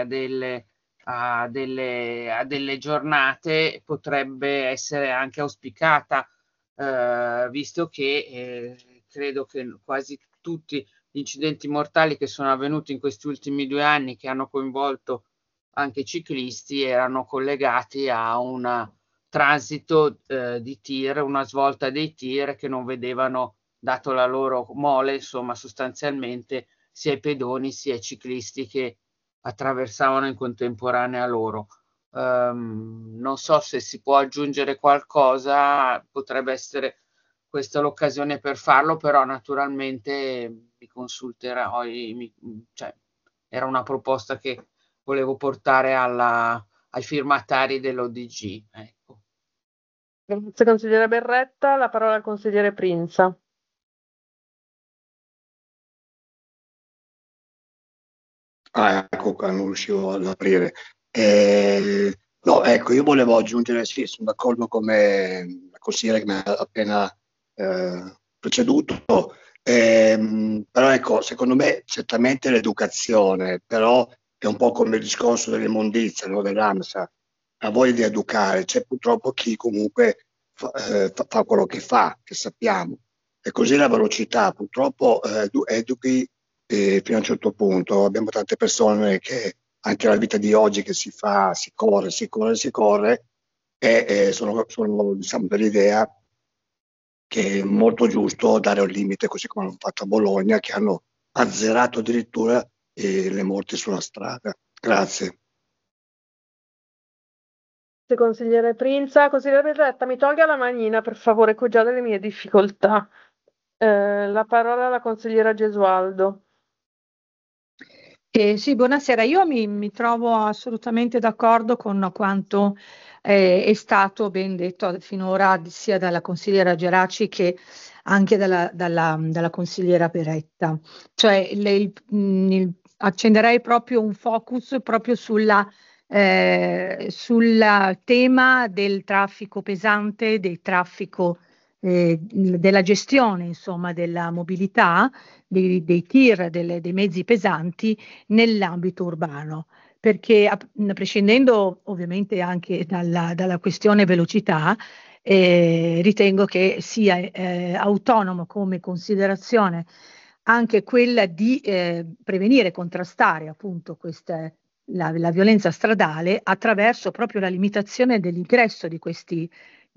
delle giornate, potrebbe essere anche auspicata, visto che credo che quasi tutti gli incidenti mortali che sono avvenuti in questi ultimi 2 anni, che hanno coinvolto anche ciclisti, erano collegati a un transito di tir, una svolta dei tir che non vedevano, dato la loro mole, insomma, sostanzialmente sia i pedoni sia i ciclisti che attraversavano in contemporanea loro. Non so se si può aggiungere qualcosa, potrebbe essere questa l'occasione per farlo, però naturalmente mi consulterò, cioè, era una proposta che volevo portare ai firmatari dell'ODG. Ecco. Grazie consigliere Berretta, la parola al consigliere Prinza. Ecco qua, non riuscivo ad aprire. No, ecco, io volevo aggiungere, sì, sono d'accordo come la consigliere che mi ha appena preceduto, però ecco, secondo me certamente l'educazione, però è un po' come il discorso dell'immondizia, no, dell'AMSA, ha voglia di educare, c'è purtroppo chi comunque fa quello che fa, che sappiamo, e così la velocità purtroppo educhi fino a un certo punto. Abbiamo tante persone che anche la vita di oggi che si corre e sono diciamo, dell'idea che è molto giusto dare un limite, così come hanno fatto a Bologna, che hanno azzerato addirittura le morti sulla strada. Grazie. Consigliere Prinza, consigliere Berretta, mi tolga la manina per favore, che ho già delle mie difficoltà. La parola alla consigliera Gesualdo. Sì, buonasera. Io mi trovo assolutamente d'accordo con quanto è stato ben detto finora sia dalla consigliera Geraci che anche dalla consigliera Berretta. Cioè, accenderei proprio un focus proprio sul tema del traffico pesante, del traffico, della gestione, insomma, della mobilità, dei tir, dei mezzi pesanti nell'ambito urbano, perché prescindendo ovviamente anche dalla questione velocità, ritengo che sia autonomo come considerazione anche quella di prevenire e contrastare appunto la violenza stradale attraverso proprio la limitazione dell'ingresso di questi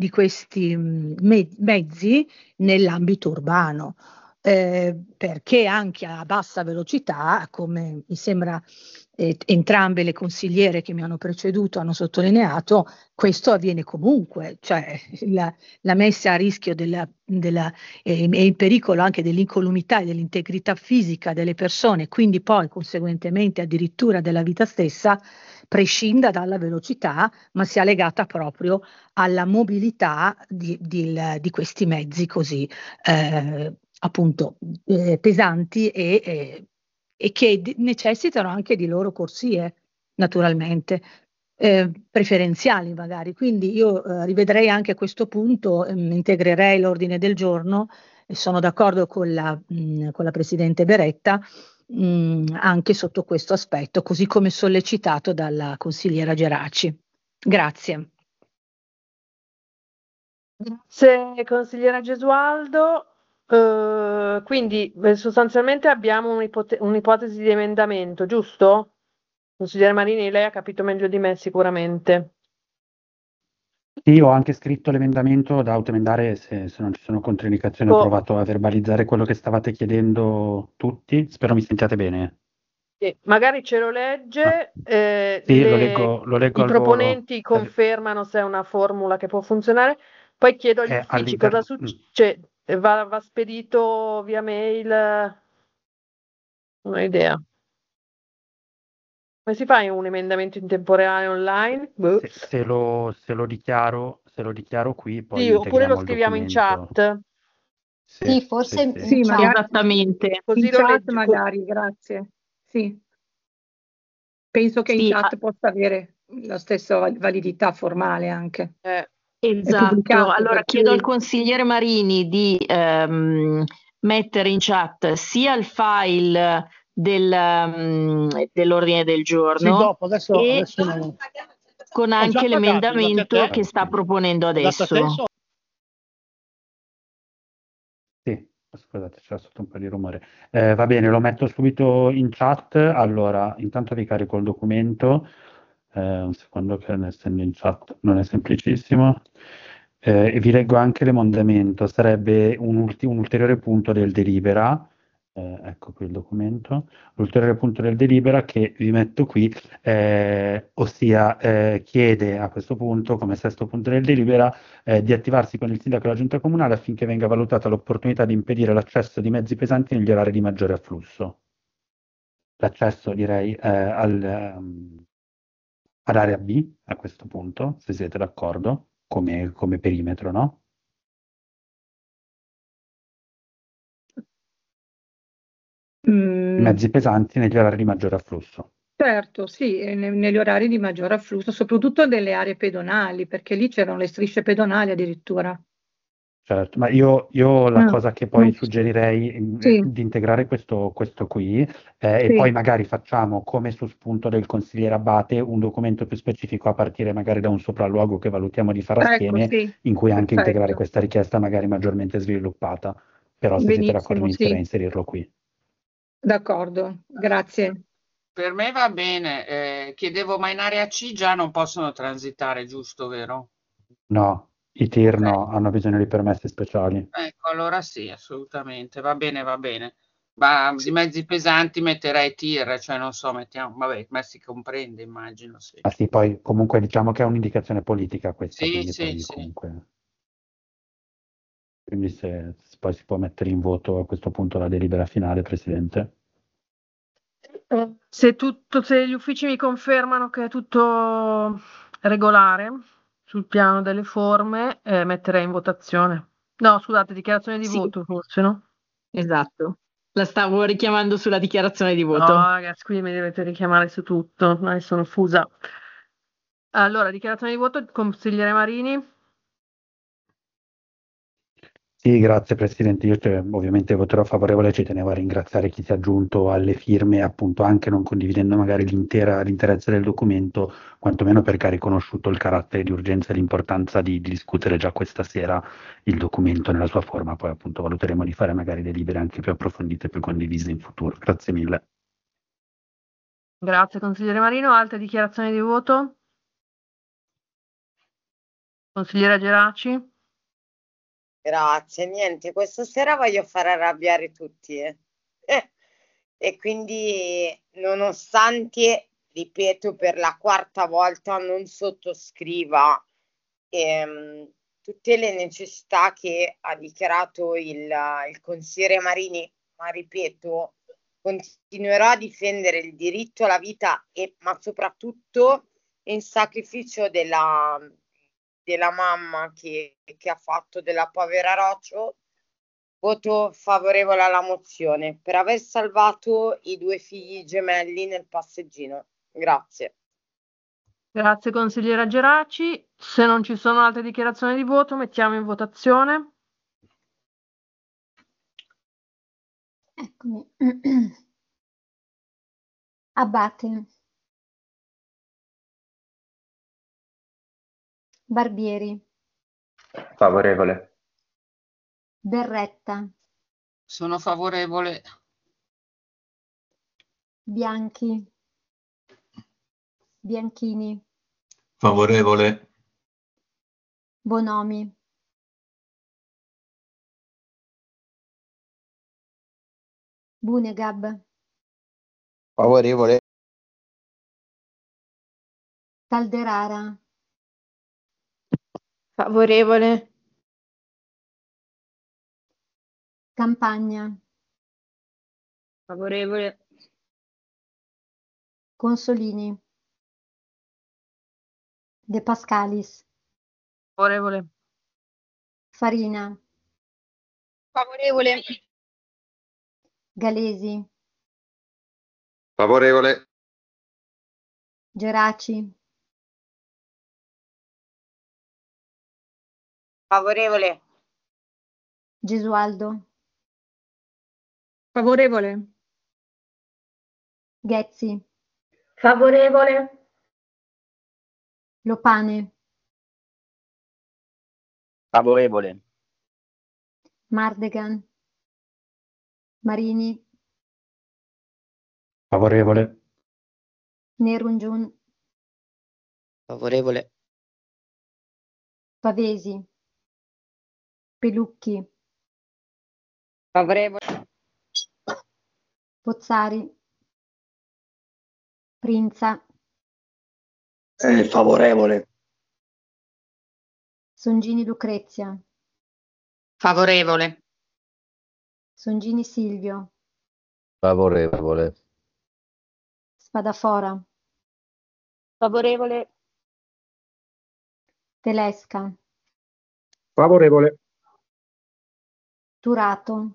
mezzi nell'ambito urbano. Perché anche a bassa velocità, come mi sembra entrambe le consigliere che mi hanno preceduto hanno sottolineato, questo avviene comunque, cioè la messa a rischio e il pericolo anche dell'incolumità e dell'integrità fisica delle persone, quindi poi conseguentemente addirittura della vita stessa, prescinda dalla velocità, ma sia legata proprio alla mobilità di questi mezzi così appunto pesanti e che necessitano anche di loro corsie, naturalmente, preferenziali magari. Quindi io rivedrei anche a questo punto, integrerei l'ordine del giorno e sono d'accordo con la Presidente Berretta anche sotto questo aspetto, così come sollecitato dalla consigliera Geraci. Grazie. Grazie consigliera Gesualdo. Quindi sostanzialmente abbiamo un'ipotesi di emendamento, giusto? Consigliere Marini, lei ha capito meglio di me sicuramente. Sì, ho anche scritto l'emendamento da autoemendare se non ci sono controindicazioni. Ho provato a verbalizzare quello che stavate chiedendo tutti. Spero mi sentiate bene. Magari ce lo legge, Sì, lo leggo i al proponenti volo. confermano se è una formula che può funzionare, poi chiedo agli uffici cosa succede. Va spedito via mail? Non ho idea. Come si fa un emendamento in tempo reale online? Se lo dichiaro qui, poi Sì, oppure lo integriamo il scriviamo in documento. chat. Sì, forse in chat. Esattamente. Così In lo chat leggi. magari, grazie. Sì. Penso che in chat possa avere la stessa validità formale anche. Esatto, allora chiedo al consigliere Marini di mettere in chat sia il file dell'ordine del Sì, giorno dopo, adesso, e adesso non... con Ho già anche pagato, l'ho dato a l'emendamento te? che sta proponendo L'ho dato a te? adesso. Sì, scusate, c'era sotto un po' di rumore. Va bene, lo metto subito in chat. Allora, intanto vi carico il documento. Un secondo che essendo in chat non è semplicissimo. E vi leggo anche l'emendamento. Sarebbe un ulteriore punto del delibera. Ecco qui il documento. L'ulteriore punto del delibera che vi metto qui, ossia chiede a questo punto, come sesto punto del delibera, di attivarsi con il sindaco e la giunta comunale affinché venga valutata l'opportunità di impedire l'accesso di mezzi pesanti negli orari di maggiore afflusso. L'accesso, direi, all'area B a questo punto, se siete d'accordo, come perimetro, no? Mm, Mezzi pesanti negli orari di maggiore afflusso. certo, sì, negli orari di maggior afflusso, soprattutto nelle aree pedonali, perché lì c'erano le strisce pedonali addirittura. Certo, ma io la Ah, cosa che poi suggerirei è sì, di integrare questo qui e poi sì, magari facciamo, come su spunto del consigliere Abate, un documento più specifico a partire magari da un sopralluogo che valutiamo di fare ecco, assieme, sì, in cui anche integrare perfetto, questa richiesta magari maggiormente sviluppata. Però se siete d'accordo benissimo, inizierei a sì, inserirlo qui. d'accordo, grazie. Per me va bene. Chiedevo, ma in area C già non possono transitare, giusto, vero? No, i tir no, hanno bisogno di permessi speciali. Ecco, allora sì, assolutamente. Va bene, va bene. Ma di mezzi pesanti metterei tir, cioè non so, mettiamo, vabbè, ma si comprende, immagino, sì. Ah sì, poi comunque diciamo che è un'indicazione politica questa, Sì, quindi sì, poi sì. comunque... Quindi se poi si può mettere in voto a questo punto la delibera finale, Presidente. Se gli uffici mi confermano che è tutto regolare sul piano delle forme, metterei in votazione. No, scusate, dichiarazione di Sì, voto forse, no? esatto. La stavo richiamando sulla dichiarazione di No, voto. ragazzi, qui mi dovete richiamare su tutto, ormai sono fusa. Allora, dichiarazione di voto, consigliere Marini. Sì, grazie Presidente. Io ovviamente voterò favorevole, ci tenevo a ringraziare chi si è aggiunto alle firme, appunto anche non condividendo magari l'interezza del documento, quantomeno perché ha riconosciuto il carattere di urgenza e l'importanza di discutere già questa sera il documento nella sua forma, poi appunto valuteremo di fare magari delibere anche più approfondite e più condivise in futuro. Grazie mille. Grazie, consigliere Marino. Altre dichiarazioni di voto? Consigliera Geraci? Grazie, niente, questa sera voglio far arrabbiare tutti. E quindi, nonostante, ripeto per la quarta volta, non sottoscriva tutte le necessità che ha dichiarato il consigliere Marini, ma ripeto, continuerò a difendere il diritto alla vita, ma soprattutto in sacrificio della mamma che ha fatto della povera Rocio. Voto favorevole alla mozione per aver salvato i due figli gemelli nel passeggino. Grazie. Grazie, consigliera Geraci. Se non ci sono altre dichiarazioni di voto, mettiamo in votazione. Eccomi. Abate, Barbieri, Favorevole. Berretta, Sono favorevole. Bianchi, Bianchini, Favorevole. Bonomi, Bunegab, Favorevole. Calderara, Favorevole. Campagna, Favorevole. Consolini, De Pascalis, Favorevole. Farina, Favorevole. Galesi, Favorevole. Geraci, Favorevole. Gesualdo, Favorevole. Ghezzi, Favorevole. Lopane, Favorevole. Mardegan, Marini, Favorevole. Nerungiun, Favorevole. Pavesi, Pelucchi, Favorevole. Pozzari, Prinza, Favorevole. Songini Lucrezia, Favorevole. Songini Silvio, Favorevole. Spadafora, Favorevole. Telesca, Favorevole. Turato.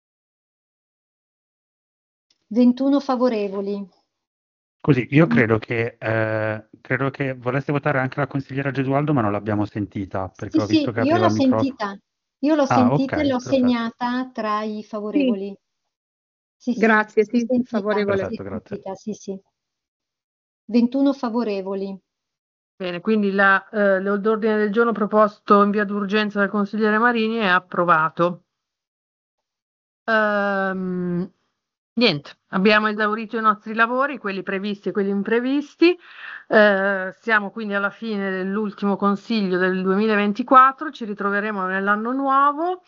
21 favorevoli. Così, io credo che volesse votare anche la consigliera Gesualdo, ma non l'abbiamo sentita, perché Sì, ho visto sì, che io apriva l'ho il microfono. sentita. Io l'ho Ah, sentita e ok, l'ho perfetto. segnata tra i favorevoli. Sì, sì, Grazie, l'ho sì, sentita, favorevole. l'ho Perfetto, grazie. sentita, sì, sì. 21 favorevoli. Bene, quindi l'ordine del giorno proposto in via d'urgenza dal consigliere Marini è approvato. Niente, abbiamo esaurito i nostri lavori, quelli previsti e quelli imprevisti. Siamo quindi alla fine dell'ultimo consiglio del 2024, ci ritroveremo nell'anno nuovo.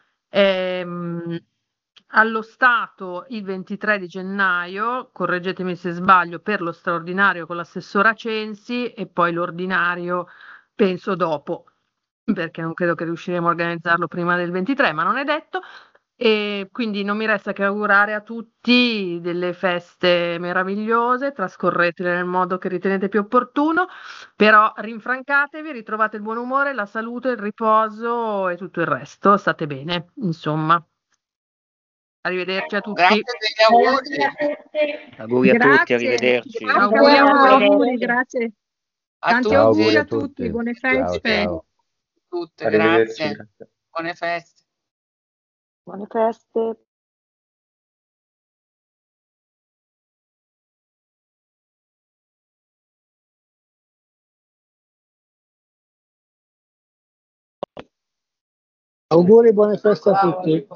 Allo Stato il 23 di gennaio, correggetemi se sbaglio, per lo straordinario con l'assessora Censi e poi l'ordinario penso dopo, perché non credo che riusciremo a organizzarlo prima del 23, ma non è detto. E quindi non mi resta che augurare a tutti delle feste meravigliose, trascorretele nel modo che ritenete più opportuno, però rinfrancatevi, ritrovate il buon umore, la salute, il riposo e tutto il resto, state bene, insomma. Arrivederci a tutti. Grazie degli auguri. Auguri a tutti, Grazie. arrivederci. Auguri, auguri, grazie. A Tanti tutti. auguri a Auguri a tutti, tutti. buone Ciao, feste. ciao. Tutte, Arrivederci. grazie. Grazie. Buone feste. Buone feste. Auguri e buone feste a tutti.